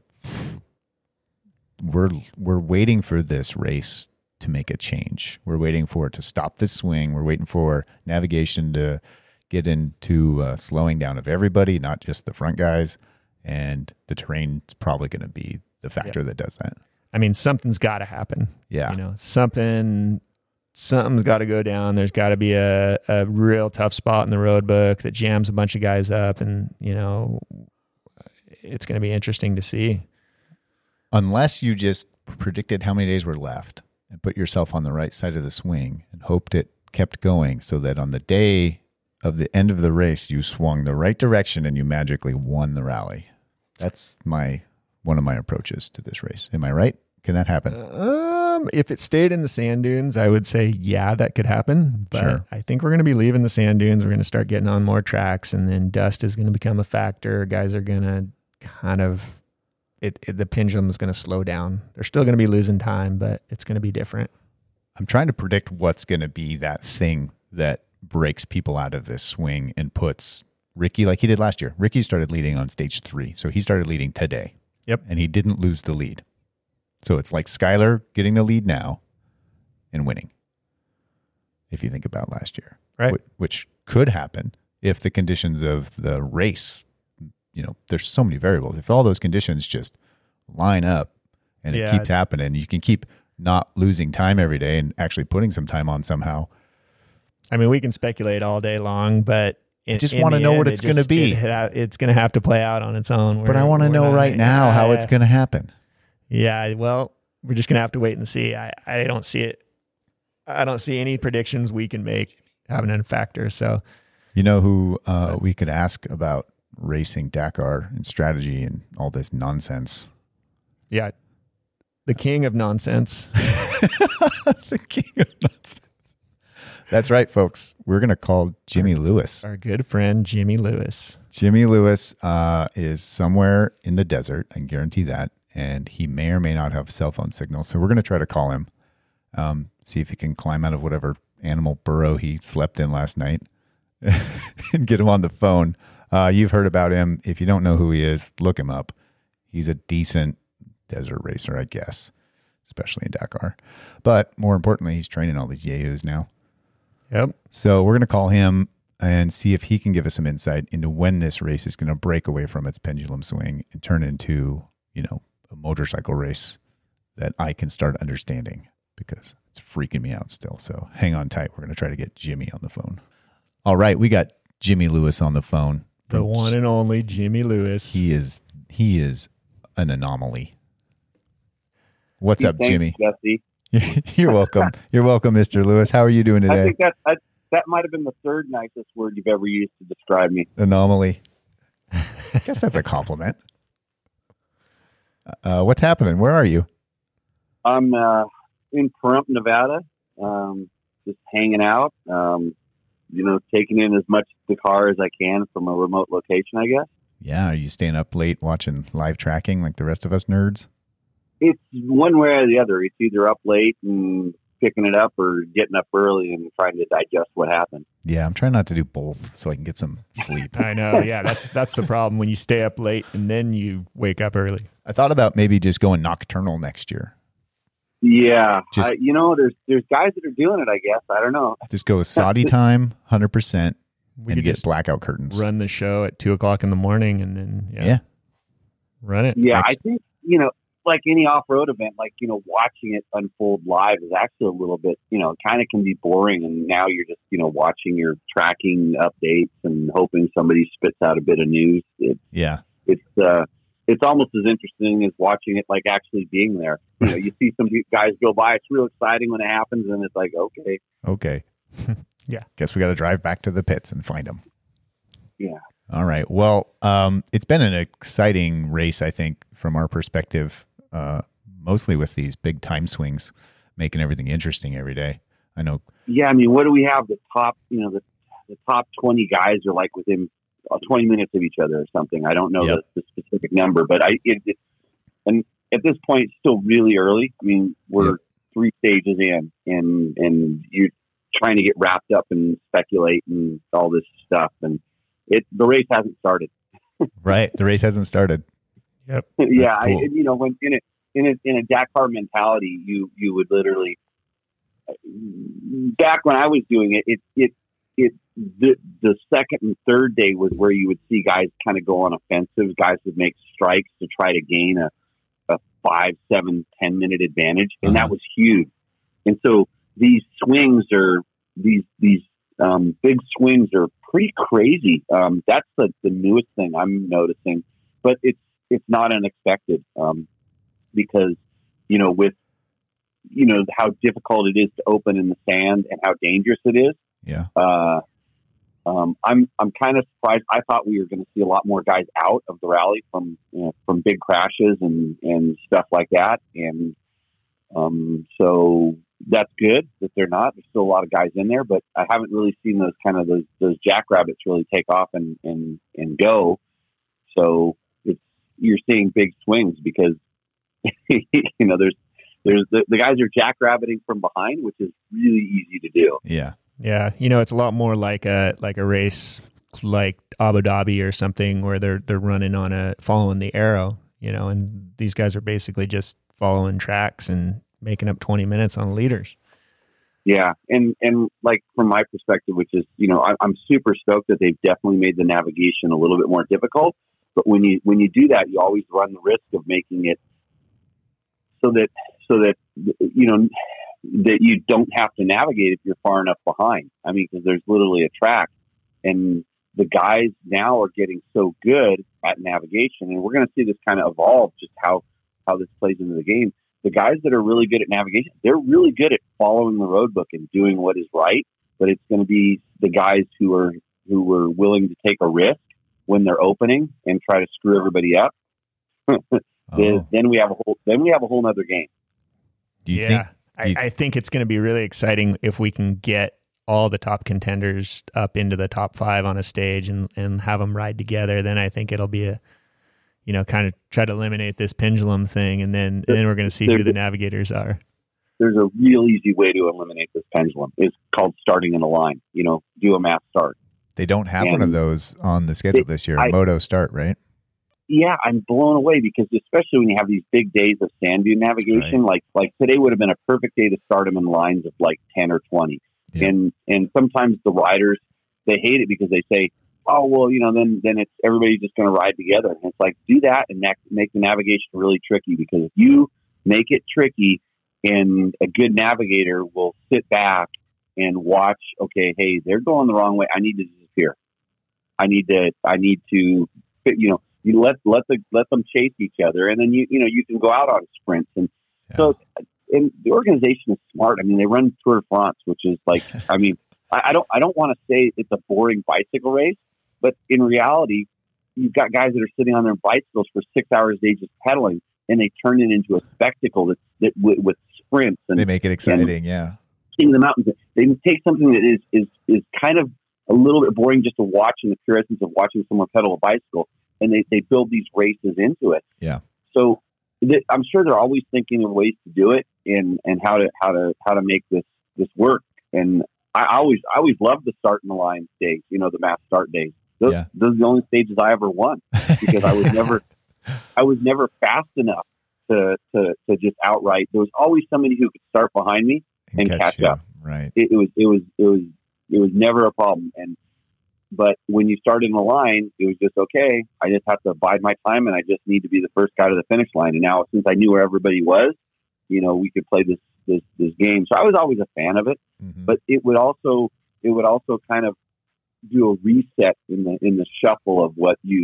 we're we're waiting for this race to make a change. We're waiting for it to stop this swing. We're waiting for navigation to get into uh, slowing down of everybody, not just the front guys. And the terrain's probably going to be the factor Yep. that does that. I mean, something's got to happen. Yeah. You know, something, something's got to go down. There's got to be a, a real tough spot in the road book that jams a bunch of guys up. And, you know, it's going to be interesting to see. Unless you just predicted how many days were left and put yourself on the right side of the swing and hoped it kept going so that on the day of the end of the race, you swung the right direction and you magically won the rally. That's my one of my approaches to this race. Am I right? Can that happen? Um, if it stayed in the sand dunes, I would say, yeah, that could happen. But Sure. I think we're going to be leaving the sand dunes. We're going to start getting on more tracks, and then dust is going to become a factor. Guys are going to kind of, it, it the pendulum is going to slow down. They're still going to be losing time, but it's going to be different. I'm trying to predict what's going to be that thing that breaks people out of this swing and puts Ricky, like he did last year. Ricky started leading on stage three, so he started leading today. Yep. And he didn't lose the lead. So it's like Skylar getting the lead now and winning, if you think about last year. Right. Wh- Which could happen if the conditions of the race, you know, there's so many variables. If all those conditions just line up and Yeah. it keeps happening, you can keep not losing time every day and actually putting some time on somehow. I mean, we can speculate all day long, but in, just in wanna the know what end, it's it just- gonna be. It, ha- it's going to have to play out on its own. But I We're- want to we're know not- right now how yeah, it's going to happen. Yeah, well, we're just gonna have to wait and see. I, I don't see it. I don't see any predictions we can make having a factor. So You know who uh, we could ask about racing Dakar and strategy and all this nonsense? yeah, the king of nonsense. The king of nonsense. That's right, folks. We're going to call Jimmy Lewis. Our good friend Jimmy Lewis. Jimmy Lewis uh, is somewhere in the desert. I can guarantee that. And he may or may not have cell phone signal. So we're going to try to call him, um, see if he can climb out of whatever animal burrow he slept in last night and get him on the phone. Uh, you've heard about him. If you don't know who he is, look him up. He's a decent desert racer, I guess, especially in Dakar. But more importantly, he's training all these yahoos now. Yep. So we're going to call him and see if he can give us some insight into when this race is going to break away from its pendulum swing and turn into, you know, a motorcycle race that I can start understanding, because it's freaking me out still. So hang on tight. We're going to try to get Jimmy on the phone. All right. We got Jimmy Lewis on the phone. The one and only Jimmy Lewis. He is, he is an anomaly. What's up, Thanks, Jimmy? Jesse. You're welcome. You're welcome, Mister Lewis. How are you doing I today? think that I, that might have been the third nicest word you've ever used to describe me. Anomaly. I guess that's a compliment. Uh, what's happening? Where are you? I'm uh, in Pahrump, Nevada, um, just hanging out. Um, you know, taking in as much Dakar as I can from a remote location, I guess. Yeah, are you staying up late watching live tracking like the rest of us nerds? It's one way or the other. It's either up late and picking it up or getting up early and trying to digest what happened. Yeah, I'm trying not to do both so I can get some sleep. I know. Yeah, that's that's the problem when you stay up late and then you wake up early. I thought about maybe just going nocturnal next year. Yeah, Just- I, you know, there's there's guys that are doing it. I guess I don't know. Just go Saudi time, one hundred percent, We and could get just blackout curtains. run the show at two o'clock in the morning and then yeah, Yeah. run it. Yeah, Next- I think, you know, like any off-road event, like, you know, watching it unfold live is actually a little bit, you know, kind of can be boring. And now you're just, you know, watching your tracking updates and hoping somebody spits out a bit of news. It, Yeah. it's, uh, it's almost as interesting as watching it, like actually being there. You know, you see some guys go by. It's real exciting when it happens, and it's like, okay, okay, yeah. Guess we got to drive back to the pits and find them. Yeah. All right. Well, um, it's been an exciting race, I think, from our perspective, uh, mostly with these big time swings, making everything interesting every day. I know. Yeah, I mean, what do we have? The top, you know, the the top twenty guys are like within twenty minutes of each other or something. I don't know Yep. the, the specific number, but I it, it, and at this point, it's still really early. I mean, we're Yep. three stages in, and and you're trying to get wrapped up and speculate and all this stuff, and it the race hasn't started. Right. The race hasn't started. Yep. yeah, cool. I, you know, when in a in a in a Dakar mentality, you you would literally back when I was doing it, it it it the the second and third day was where you would see guys kind of go on offensive. Guys would make strikes to try to gain a a five, seven, ten minute advantage, and Uh-huh. that was huge. And so these swings are these these um, big swings are pretty crazy. Um, that's the, the newest thing I'm noticing, but it's it's not unexpected um, because you know with you know how difficult it is to open in the sand and how dangerous it is. Yeah. Uh, um, I'm I'm kind of surprised. I thought we were going to see a lot more guys out of the rally from you know, from big crashes and, and stuff like that, and um, so that's good that they're not. There's still a lot of guys in there, but I haven't really seen those kind of those those jackrabbits really take off and and, and go. So it's you're seeing big swings because you know there's there's the, the guys are jackrabbiting from behind, which is really easy to do. Yeah. Yeah, you know, it's a lot more like a like a race like Abu Dhabi or something where they're they're running on a following the arrow, you know, and these guys are basically just following tracks and making up twenty minutes on leaders. Yeah, and and like from my perspective, which is you know I, I'm super stoked that they've definitely made the navigation a little bit more difficult. But when you when you do that, you always run the risk of making it so that so that you know. that you don't have to navigate if you're far enough behind. I mean, because there's literally a track, and the guys now are getting so good at navigation, and we're going to see this kind of evolve, just how, how this plays into the game. The guys that are really good at navigation, they're really good at following the road book and doing what is right, but it's going to be the guys who are, who are willing to take a risk when they're opening and try to screw everybody up. Oh. Then we have a whole, then we have a whole nother game. Do you yeah. think? I, you- I think it's going to be really exciting if we can get all the top contenders up into the top five on a stage and, and have them ride together. Then I think it'll be a, you know, kind of try to eliminate this pendulum thing. And then, and then we're going to see who the navigators are. There's a real easy way to eliminate this pendulum. It's called starting in a line, you know, do a mass start. They don't have And one of those on the schedule they- this year. I- Moto Start, right? Yeah, I'm blown away because especially when you have these big days of sand dune navigation, like like today would have been a perfect day to start them in lines of like ten or twenty. Yeah. And and sometimes the riders, they hate it because they say, oh, well, you know, then then it's everybody's just going to ride together. And it's like, do that and na- make the navigation really tricky, because if you make it tricky and a good navigator will sit back and watch, okay, hey, they're going the wrong way. I need to disappear. I need to, I need to, you know, you let let the let them chase each other, and then you you know you can go out on sprints, and Yeah. so and the organization is smart. I mean, they run Tour de France, which is like, I mean, I, I don't I don't want to say it's a boring bicycle race, but in reality, you've got guys that are sitting on their bicycles for six hours a day just pedaling, and they turn it into a spectacle that that with, with sprints and They make it exciting. Yeah. king of the mountains. They take something that is is is kind of a little bit boring just to watch in the pure essence of watching someone pedal a bicycle, and they, they build these races into it. Yeah. So th- I'm sure they're always thinking of ways to do it and, and how to how to how to make this this work. And I always I always loved the start in the line days, you know, the mass start days. Those, Yeah. those are the only stages I ever won, because I was never I was never fast enough to, to to just outright. There was always somebody who could start behind me and catch you. up. Right. It, it was it was it was it was never a problem. And but when you start in the line, it was just okay. I just have to bide my time, and I just need to be the first guy to the finish line. And now, since I knew where everybody was, you know, we could play this this this game. So I was always a fan of it. Mhm. But it would also it would also kind of do a reset in the in the shuffle of what you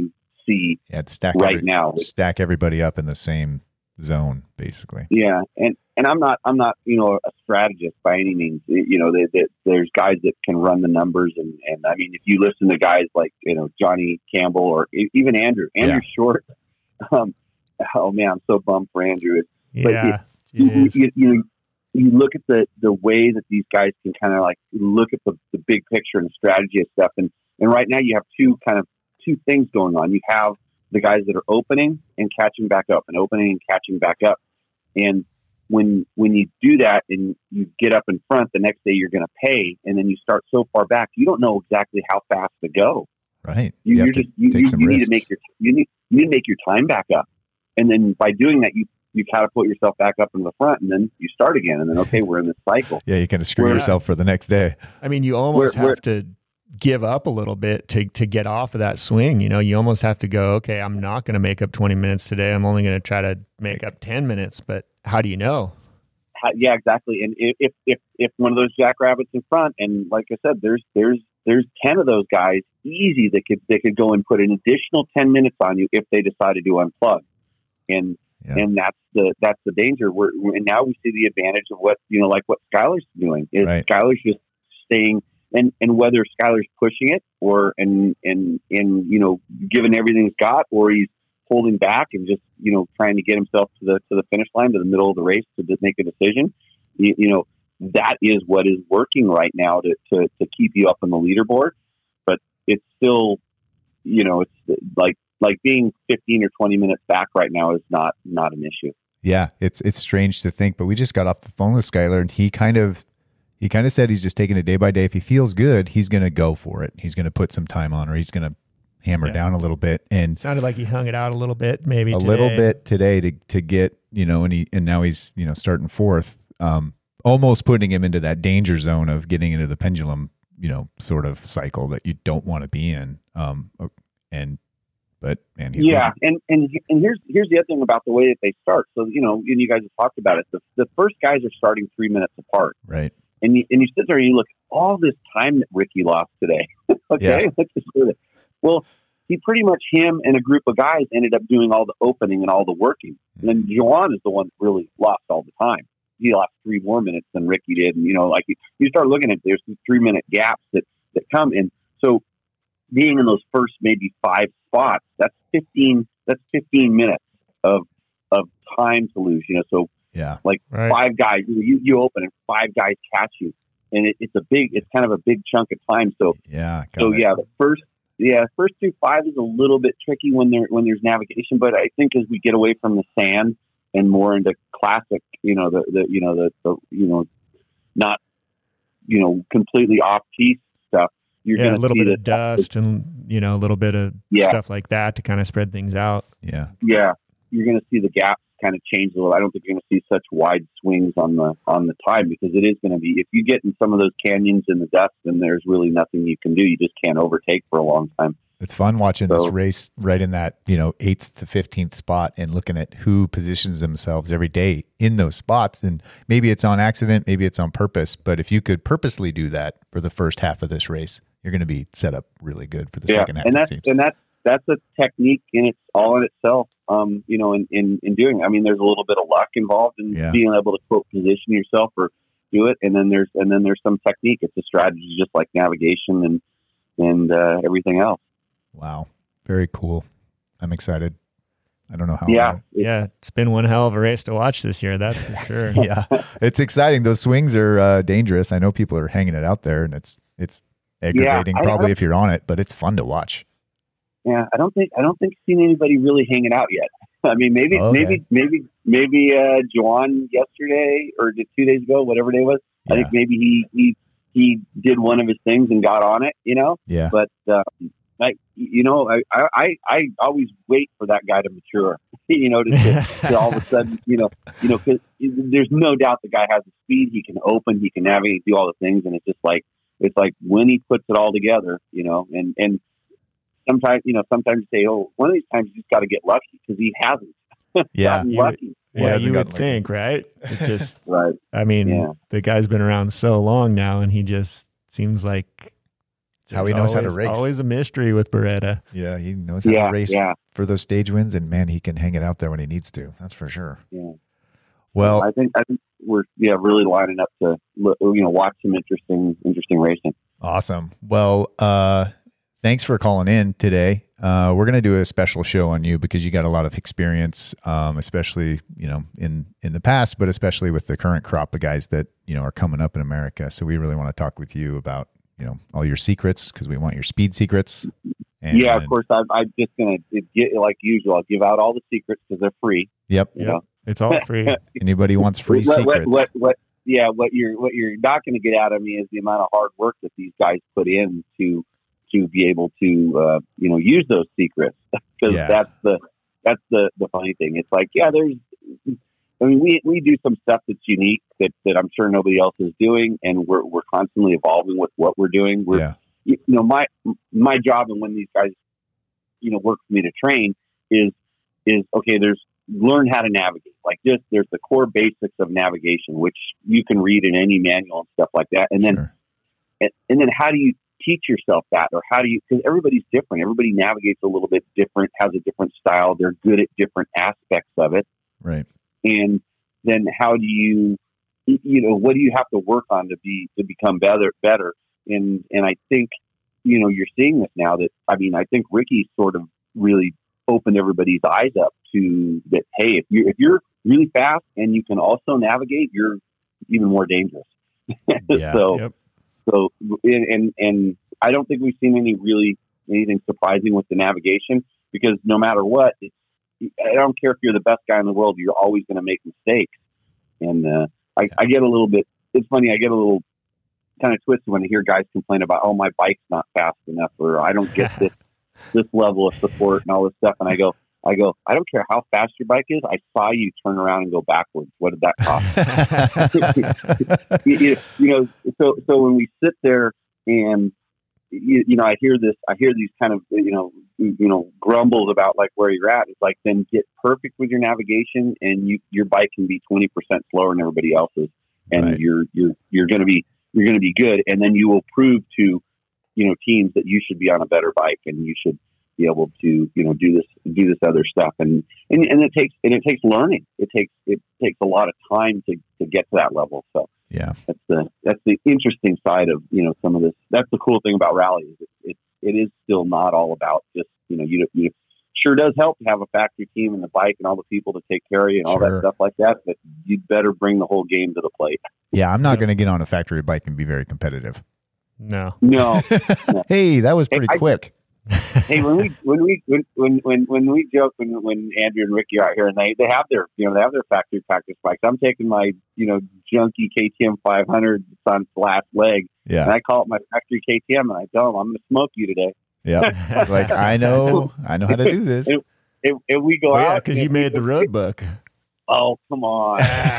see yeah, stack right every, now. Stack everybody up in the same zone, basically. Yeah, and and I'm not I'm not you know a strategist by any means. You know, they, they, there's guys that can run the numbers, and, and I mean, if you listen to guys like you know Johnny Campbell or even Andrew Andrew Yeah. Short. Um, oh man, I'm so bummed for Andrew. But Yeah. you, you, you, you you look at the the way that these guys can kind of like look at the, the big picture and strategy of stuff, and and right now you have two kind of two things going on. You have the guys that are opening and catching back up, and opening and catching back up. And when when you do that and you get up in front, the next day you're going to pay, and then you start so far back, you don't know exactly how fast to go. Right. You, You have you're to just you, take you, some you need risks. to make your you need you need to make your time back up, and then by doing that, you you catapult yourself back up in the front, and then you start again, and then okay, we're in this cycle. Yeah, you kind of screw We're- yourself for the next day. I mean, you almost We're- have to give up a little bit to to get off of that swing. You know, you almost have to go, okay, I'm not going to make up twenty minutes today. I'm only going to try to make up ten minutes. But how do you know? How- Yeah, exactly. And if, if if if one of those jackrabbits in front, and like I said, there's there's there's ten of those guys easy that could they could go and put an additional ten minutes on you if they decided to unplug, and Yeah. and that's the that's the danger. We're, we're and now we see the advantage of what you know, like what Skylar's doing is Right. Skylar's just staying, and and whether Skylar's pushing it or and and and you know giving everything he's got, or he's holding back and just you know trying to get himself to the to the finish line, to the middle of the race to just make a decision. You, you know that is what is working right now to, to to keep you up on the leaderboard. But it's still, you know, it's like like being fifteen or twenty minutes back right now is not not an issue. Yeah, it's it's strange to think, but we just got off the phone with Skylar, and he kind of he kind of said he's just taking it day by day. If he feels good, he's going to go for it. He's going to put some time on, or he's going to hammer Yeah. down a little bit, and It sounded like he hung it out a little bit, maybe a today. little bit today to to get you know, and he and now he's you know starting fourth, um, almost putting him into that danger zone of getting into the pendulum, you know, sort of cycle that you don't want to be in. Um, and but man, he's Yeah, and, and and here's here's the other thing about the way that they start. So you know, and you guys have talked about it. The, the first guys are starting three minutes apart, right. and you and you sit there and you look at all this time that Ricky lost today. okay, Yeah. let's just do it. Well, he pretty much him and a group of guys ended up doing all the opening and all the working. And then Joan is the one that really lost all the time. He lost three more minutes than Ricky did, and you know, like you, you start looking at there's some three minute gaps that that come in. So being in those first maybe five spots, that's fifteen. That's fifteen minutes of of time to lose. You know, so Yeah, like Right. five guys, you you open and five guys catch you, and it, it's a big, it's kind of a big chunk of time. So yeah, got so it. yeah, the first yeah first through five is a little bit tricky when there when there's navigation, but I think as we get away from the sand and more into classic, you know, the, the you know the, the you know not you know completely off piece stuff. You're Yeah, going a to little see bit that, of dust and, you know, a little bit of Yeah. stuff like that to kind of spread things out. Yeah, Yeah, you're going to see the gaps kind of change a little. I don't think you're going to see such wide swings on the on the time, because it is going to be, if you get in some of those canyons in the dust, then there's really nothing you can do. You just can't overtake for a long time. it's fun watching this So- race right in that you know eighth to fifteenth spot and looking at who positions themselves every day in those spots. And maybe it's on accident, maybe it's on purpose. But if you could purposely do that for the first half of this race, you're going to be set up really good for the Yeah, second half. and it that's seems. and that's that's a technique in it's all in itself. Um, you know, in, in in doing. I mean, there's a little bit of luck involved in Yeah. being able to quote position yourself or do it, and then there's and then there's some technique. It's a strategy, just like navigation and and uh, everything else. Wow, very cool. I'm excited. I don't know how. Yeah, it- Yeah, it's been one hell of a race to watch this year, that's for sure. yeah, it's exciting. Those swings are uh, dangerous. I know people are hanging it out there, and it's it's aggravating I- I probably don't- if you're on it, but it's fun to watch. Yeah, I don't think I don't think I've seen anybody really hanging out yet. I mean, maybe Okay. maybe maybe maybe uh, Juan yesterday or just two days ago, whatever day it was. I Yeah. think maybe he he he did one of his things and got on it, you know. Yeah, But um, like you know, I, I I always wait for that guy to mature, you know, to, to, to all of a sudden, you know, you know, because there's no doubt the guy has the speed. He can open, he can navigate, do all the things, and it's just like it's like when he puts it all together, you know, and and. Sometimes, you know, sometimes you say, oh, one of these times you just got to get lucky, because he hasn't yeah, gotten You would- lucky. He Yeah, hasn't you would gotten lucky. think, right? It's just, Right. I mean, Yeah. the guy's been around so long now, and he just seems like It's how he knows always, how to race. Always a mystery with Beretta. Yeah, he knows how Yeah, to race yeah. for those stage wins, and man, he can hang it out there when he needs to. That's for sure. Yeah. Well, I think I think we're yeah really lining up to you know watch some interesting interesting racing. awesome. Well, uh, thanks for calling in today. Uh, we're going to do a special show on you because you got a lot of experience, um, especially you know in in the past, but especially with the current crop of guys that you know are coming up in America. So we really want to talk with you about you know all your secrets because we want your speed secrets. And, yeah, of course. I'm, I'm just gonna get like usual. I'll give out all the secrets because they're free. Yep. You know? It's all free. Anybody wants free what, secrets? What, what, what, yeah, what you're what you're not going to get out of me is the amount of hard work that these guys put in to to be able to uh, you know use those secrets because Yeah. that's the that's the the funny thing. It's like yeah, there's. I mean, we we do some stuff that's unique that, that I'm sure nobody else is doing, and we're we're constantly evolving with what we're doing. We're yeah. you know my my job and when these guys you know work for me to train is is okay. There's learn how to navigate. Like this, there's the core basics of navigation, which you can read in any manual and stuff like that. And then, Sure. and, and then how do you teach yourself that? Or how do you, because everybody's different. Everybody navigates a little bit different, has a different style. They're good at different aspects of it. Right. And then how do you, you know, what do you have to work on to be, to become better, better? And, and I think, you know, you're seeing this now that, I mean, I think Ricky sort of really opened everybody's eyes up to that. Hey, if you if you're really fast and you can also navigate, you're even more dangerous. Yeah. so, Yep. so and, and and I don't think we've seen any really anything surprising with the navigation because no matter what, it's, I don't care if you're the best guy in the world, you're always going to make mistakes. And uh, I, I get a little bit. It's funny. I get a little kind of twisted when I hear guys complain about, oh, my bike's not fast enough, or I don't get this. this level of support and all this stuff. And I go, I go, I don't care how fast your bike is. I saw you turn around and go backwards. What did that cost? you, you, you know, so, so when we sit there and, you, you know, I hear this, I hear these kind of, you know, you know, grumbles about like where you're at. It's like, then get perfect with your navigation and you, your bike can be twenty percent slower than everybody else's. And Right. you're, you're, you're going to be, you're going to be good. And then you will prove to, you know, teams that you should be on a better bike and you should be able to, you know, do this, do this other stuff. And, and, and it takes, and it takes learning. It takes, it takes a lot of time to, to get to that level. So Yeah. that's the, that's the interesting side of, you know, some of this. That's the cool thing about rally is it, it, it is still not all about just, you know, you, you sure does help to have a factory team and the bike and all the people to take care of you and all Sure. that stuff like that. But you'd better bring the whole game to the plate. Yeah. I'm not going to get on a factory bike and be very competitive. No. No. Hey, that was Hey, pretty I- quick. hey, when we when we when when when, when we joke when when Andrew and Ricky are out here and they, they have their you know they have their factory practice bikes. I'm taking my you know junky K T M five hundred on its last leg, and Yeah. I call it my factory K T M, and I tell them I'm going to smoke you today. Yeah. Like, I know, I know how to do this. If, if we go Well, yeah, out because you and- made the road book. Oh come on,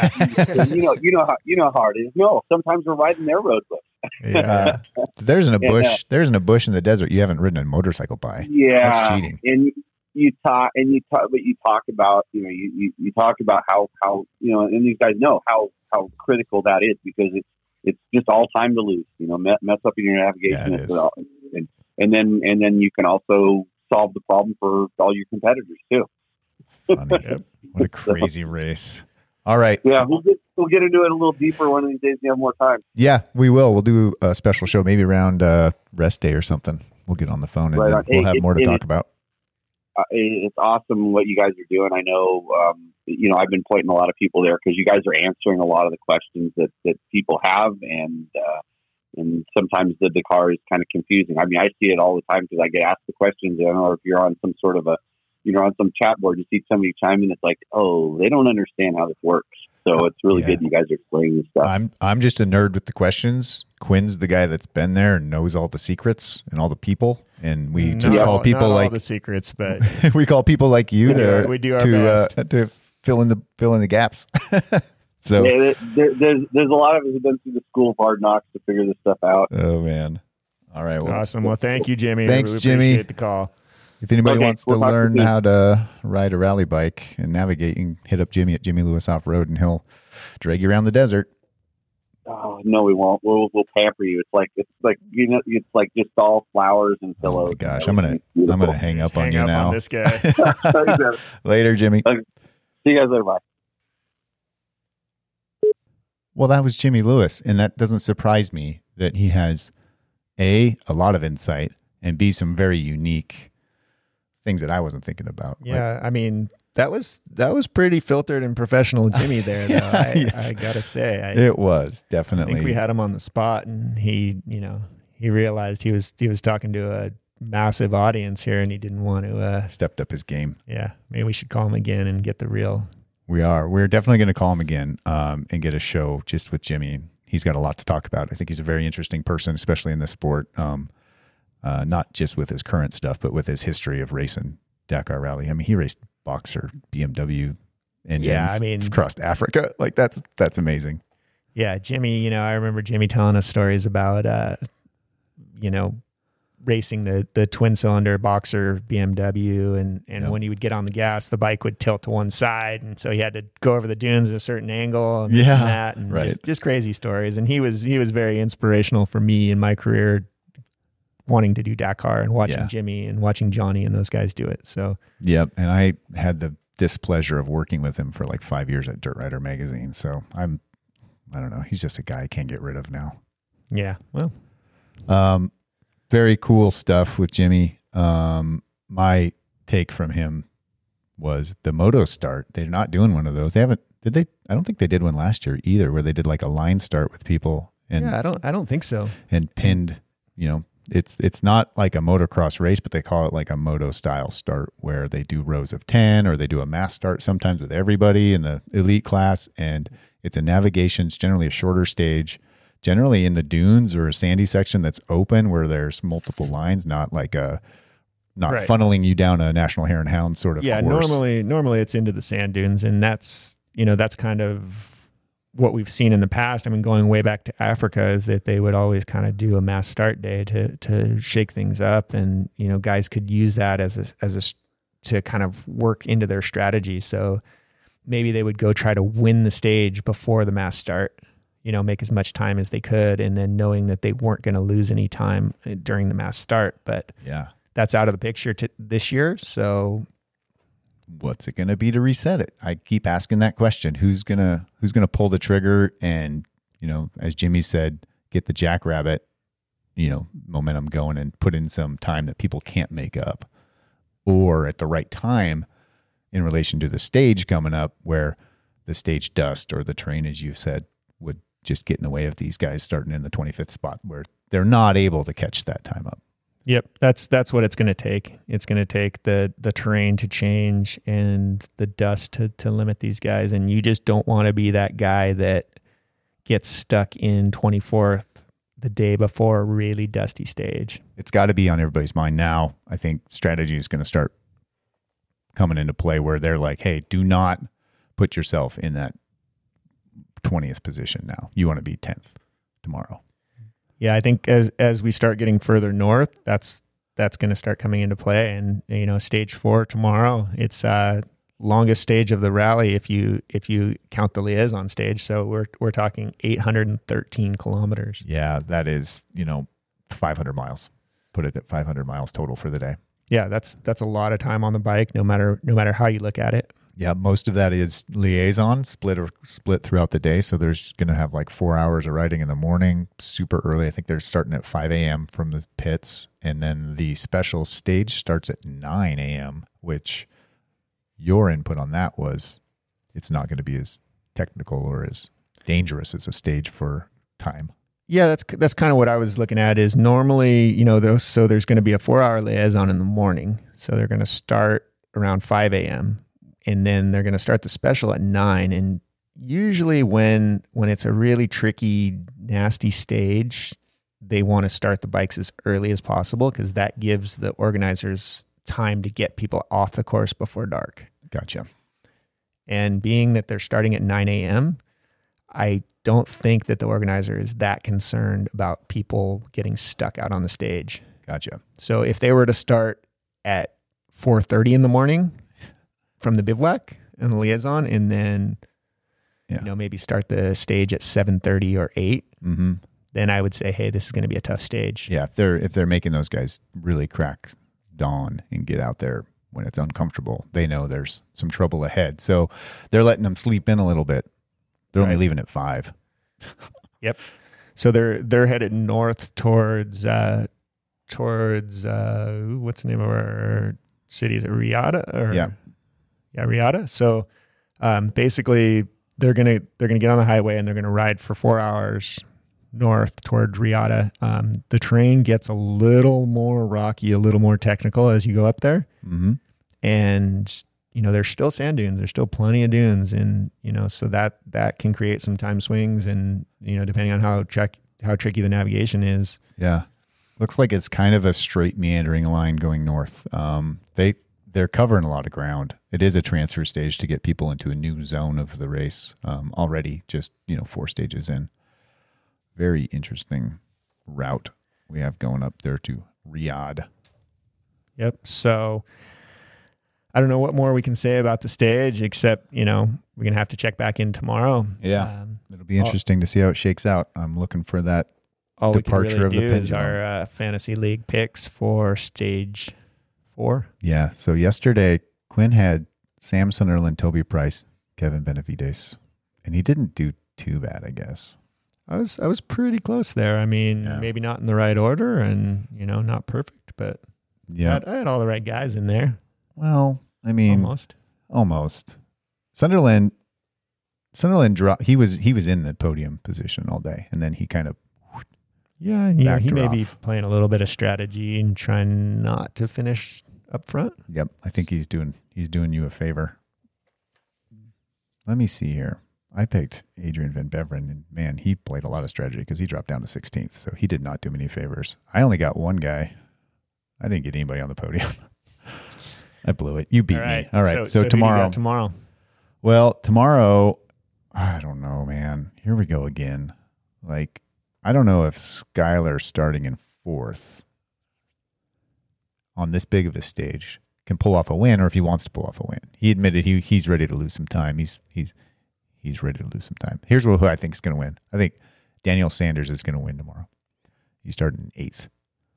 you know you know how you know how hard it is. No, sometimes we're riding their road book. Yeah. There isn't a Yeah. bush. There isn't a bush in the desert you haven't ridden a motorcycle by. Yeah, That's cheating. And you talk, and you talk, but you talk about, you know, you, you, you talk about how, how, you know, and these guys know how, how critical that is because it's, it's just all time to lose, you know, mess, mess up in your navigation. Yeah, it it's is. all- and, and then, and then you can also solve the problem for all your competitors too. Funny. What a crazy race. All right. Yeah. We'll get, we'll get into it a little deeper one of these days. We have more time. Yeah, we will. We'll do a special show maybe around uh, rest day or something. We'll get on the phone and Right then on. we'll Hey, have it- more to it- talk about. Uh, it's awesome what you guys are doing. I know, um, you know, I've been pointing a lot of people there because you guys are answering a lot of the questions that, that people have. And, uh, and sometimes the Dakar is kind of confusing. I mean, I see it all the time because I get asked the questions. I don't know if you're on some sort of a, you know, on some chat board, you see somebody chime in. It's like, oh, they don't understand how this works. So it's really Yeah. good you guys are explaining this stuff. I'm I'm just a nerd with the questions. Quinn's the guy that's been there and knows all the secrets and all the people. And we Not just all- call people not all like the secrets, but we call people like you We do to our- we do our to uh, best. to fill in the fill in the gaps. So Yeah, there, there, there's, there's a lot of us who've been through the school of hard knocks to figure this stuff out. oh man. All right. Well, awesome. Well, thank you, Jimmy. Thanks, we Jimmy. Appreciate the call. if anybody Okay, wants to we'll talk to learn you soon. how to ride a rally bike and navigate, you can hit up Jimmy at Jimmy Lewis Off Road and he'll drag you around the desert. Oh, Oh no, we won't. We'll we'll pamper you. It's like it's like you know, it's like just all flowers and pillows. Oh my gosh, I'm gonna Beautiful. I'm gonna hang up hang on you up now. On this guy. Later, Jimmy. Okay. See you guys later. Bye. Well, that was Jimmy Lewis, and that doesn't surprise me that he has A, a lot of insight, and B, some very unique things that I wasn't thinking about. Yeah, like, I mean, that was that was pretty filtered and professional Jimmy there, though. I, yes. I gotta say. I, it was, I definitely. think we had him on the spot, and he, you know, he realized he was he was talking to a massive audience here, and he didn't want to... Uh, Stepped up his game. Yeah, maybe we should call him again and get the real... We are. We're definitely going to call him again um, and get a show just with Jimmy. He's got a lot to talk about. I think he's a very interesting person, especially in this sport. Um, uh, not just with his current stuff, but with his history of racing Dakar Rally. I mean, he raced Boxer, B M W engines yeah, I mean, across Africa. Like that's that's amazing. Yeah, Jimmy. You know, I remember Jimmy telling us stories about, uh, you know, racing the the twin cylinder Boxer B M W, and and yep. when he would get on the gas, the bike would tilt to one side, and so he had to go over the dunes at a certain angle, and this yeah, and that, and right. just, just crazy stories. And he was he was very inspirational for me in my career, wanting to do Dakar and watching yeah. Jimmy and watching Johnny and those guys do it. So yep, and I had the displeasure of working with him for like five years at Dirt Rider magazine. So I'm I don't know, he's just a guy I can't get rid of now. Yeah, well, um. Very cool stuff with Jimmy. Um, my take from him was the moto start. They're not doing one of those. They haven't, did they? I don't think they did one last year either, where they did like a line start with people and yeah, I don't, I don't think so. And pinned, you know, it's it's not like a motocross race, but they call it like a moto style start where they do rows of ten, or they do a mass start sometimes with everybody in the elite class, and it's a navigation. It's generally a shorter stage. Generally in the dunes or a sandy section that's open where there's multiple lines, not like a, not right. funneling you down a National Hare and Hound sort of yeah, course. normally, normally it's into the sand dunes, and that's, you know, that's kind of what we've seen in the past. I mean, going way back to Africa, is that they would always kind of do a mass start day to, to shake things up. And, you know, guys could use that as a, as a, to kind of work into their strategy. So maybe they would go try to win the stage before the mass start, you know, make as much time as they could, and then knowing that they weren't going to lose any time during the mass start. But yeah, that's out of the picture to this year. So what's it going to be to reset it? I keep asking that question. Who's going to, who's going to pull the trigger and, you know, as Jimmy said, get the Jackrabbit, you know, momentum going and put in some time that people can't make up, or at the right time in relation to the stage coming up where the stage dust or the terrain, as you've said, would just get in the way of these guys starting in the twenty-fifth spot where they're not able to catch that time up. Yep. That's, that's what it's going to take. It's going to take the, the terrain to change and the dust to, to limit these guys. And you just don't want to be that guy that gets stuck in twenty-fourth the day before a really dusty stage. It's got to be on everybody's mind now. I think strategy is going to start coming into play where they're like, hey, do not put yourself in that twentieth position now. You want to be tenth tomorrow. Yeah, I think as as we start getting further north, that's that's going to start coming into play. And you know, stage four tomorrow, it's uh longest stage of the rally if you if you count the liaison stage. So we're we're talking eight hundred thirteen kilometers. Yeah, that is, you know, five hundred miles. Put it at five hundred miles total for the day. Yeah, that's that's a lot of time on the bike, no matter no matter how you look at it. Yeah, most of that is liaison, split or split throughout the day. So there's going to have like four hours of riding in the morning, super early. I think they're starting at five a.m. from the pits. And then the special stage starts at nine a.m., which your input on that was it's not going to be as technical or as dangerous as a stage for time. Yeah, that's that's kind of what I was looking at is normally, you know, those, so there's going to be a four hour liaison in the morning. So they're going to start around five a.m. and then they're going to start the special at nine. And usually when when it's a really tricky, nasty stage, they want to start the bikes as early as possible because that gives the organizers time to get people off the course before dark. Gotcha. And being that they're starting at nine a.m., I don't think that the organizer is that concerned about people getting stuck out on the stage. Gotcha. So if they were to start at four thirty in the morning from the bivouac and the liaison, and then Yeah. you know, maybe start the stage at seven thirty or eight, Mm-hmm. then I would say, hey, this is going to be a tough stage. Yeah, if they're if they're making those guys really crack dawn and get out there when it's uncomfortable, they know there's some trouble ahead. So they're letting them sleep in a little bit. They're only Right. leaving at five. Yep. So they're they're headed north towards uh, towards uh, what's the name of our city? Is it Riata? Or, Yeah. yeah, Riata. So um, basically, they're gonna they're gonna get on the highway and they're gonna ride for four hours north towards Riata. Um, the terrain gets a little more rocky, a little more technical as you go up there, Mm-hmm. and you know there's still sand dunes. There's still plenty of dunes, and you know so that that can create some time swings, and you know depending on how trick how tricky the navigation is. Yeah. Looks like it's kind of a straight meandering line going north. Um, they they're covering a lot of ground. It is a transfer stage to get people into a new zone of the race. Um, already just you know four stages in. Very interesting route we have going up there to Riyadh. Yep. So I don't know what more we can say about the stage, except you know we're gonna have to check back in tomorrow. Yeah. Um, It'll be interesting to see how it shakes out. I'm looking for that. all Departure we of can the really do is pendulum. our uh, fantasy league picks for stage four. Yeah. So yesterday, Quinn had Sam Sunderland, Toby Price, Kevin Benavides, and he didn't do too bad, I guess. I was I was pretty close there. I mean, Yeah. maybe not in the right order, and you know, not perfect, but I, Yeah. had, I had all the right guys in there. Well, I mean, almost. Almost. Sunderland, Sunderland dropped. He was he was in the podium position all day, and then he kind of Yeah, and, you know, Backed he her may be off. playing a little bit of strategy and trying not to finish up front. Yep, I think he's doing he's doing you a favor. Let me see here. I picked Adrian Van Beveren, and man, he played a lot of strategy because he dropped down to sixteenth, so he did not do many favors. I only got one guy. I didn't get anybody on the podium. I blew it. You beat All right. me. All right. So, So, so who do you got tomorrow, tomorrow. well, tomorrow, I don't know, man. Here we go again. Like, I don't know if Skylar's starting in fourth on this big of a stage can pull off a win, or if he wants to pull off a win. He admitted he he's ready to lose some time. He's he's he's ready to lose some time. Here's who I think is going to win. I think Daniel Sanders is going to win tomorrow. He's starting eighth,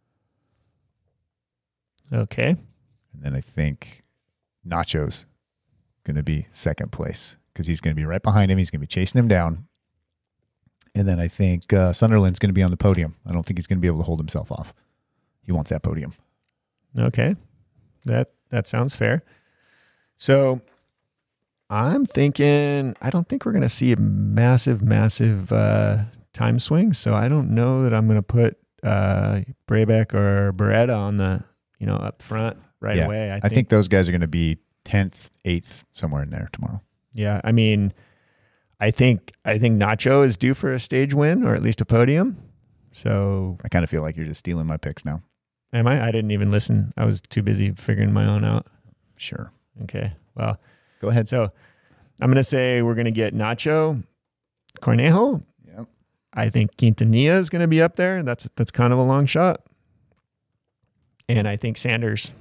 Okay. and then I think Nacho's going to be second place because he's going to be right behind him. He's going to be chasing him down. And then I think uh, Sunderland's going to be on the podium. I don't think he's going to be able to hold himself off. He wants that podium. Okay. That that sounds fair. So I'm thinking I don't think we're going to see a massive, massive uh, time swing. So I don't know that I'm going to put uh, Brabeck or Beretta on the, you know, up front right Yeah. away. I I think, think those guys are going to be tenth, eighth, somewhere in there tomorrow. yeah, I mean, I think, I think Nacho is due for a stage win or at least a podium. So I kind of feel like you're just stealing my picks now. am I? I didn't even listen. I was too busy figuring my own out. Sure. Okay. Well, Go ahead. so I'm going to say we're going to get Nacho, Cornejo. Yep. I think Quintanilla is going to be up there. That's that's kind of a long shot. And I think Sanders.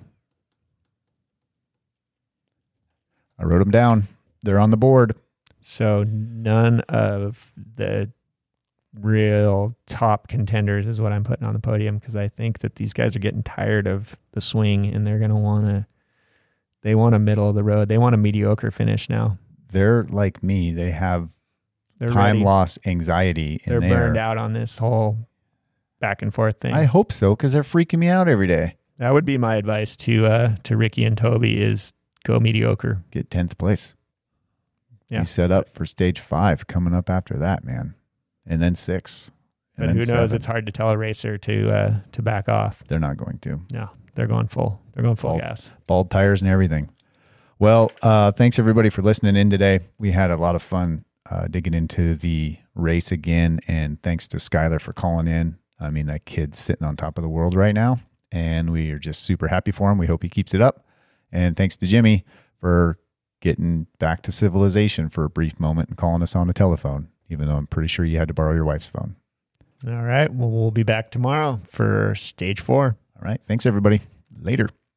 I wrote them down. They're on the board. So none of the real top contenders is what I'm putting on the podium because I think that these guys are getting tired of the swing and they're going to want to, they want a middle of the road. They want a mediocre finish now. They're like me. They have They're time ready. loss anxiety. They're in burned there. out on this whole back and forth thing. I hope so because they're freaking me out every day. That would be my advice to uh, to Ricky and Toby is go mediocre. Get tenth place. Yeah. Be set up for stage five coming up after that, man. And then six. And But then who knows? seven. It's hard to tell a racer to uh, to back off. They're not going to. No, they're going full. They're going full Full. gas. Bald tires and everything. Well, uh, thanks everybody for listening in today. We had a lot of fun uh, digging into the race again, and thanks to Skylar for calling in. I mean, that kid's sitting on top of the world right now, and we are just super happy for him. We hope he keeps it up. And thanks to Jimmy for getting back to civilization for a brief moment and calling us on a telephone, even though I'm pretty sure you had to borrow your wife's phone. All right. Well, we'll be back tomorrow for stage four. All right. Thanks, everybody. Later.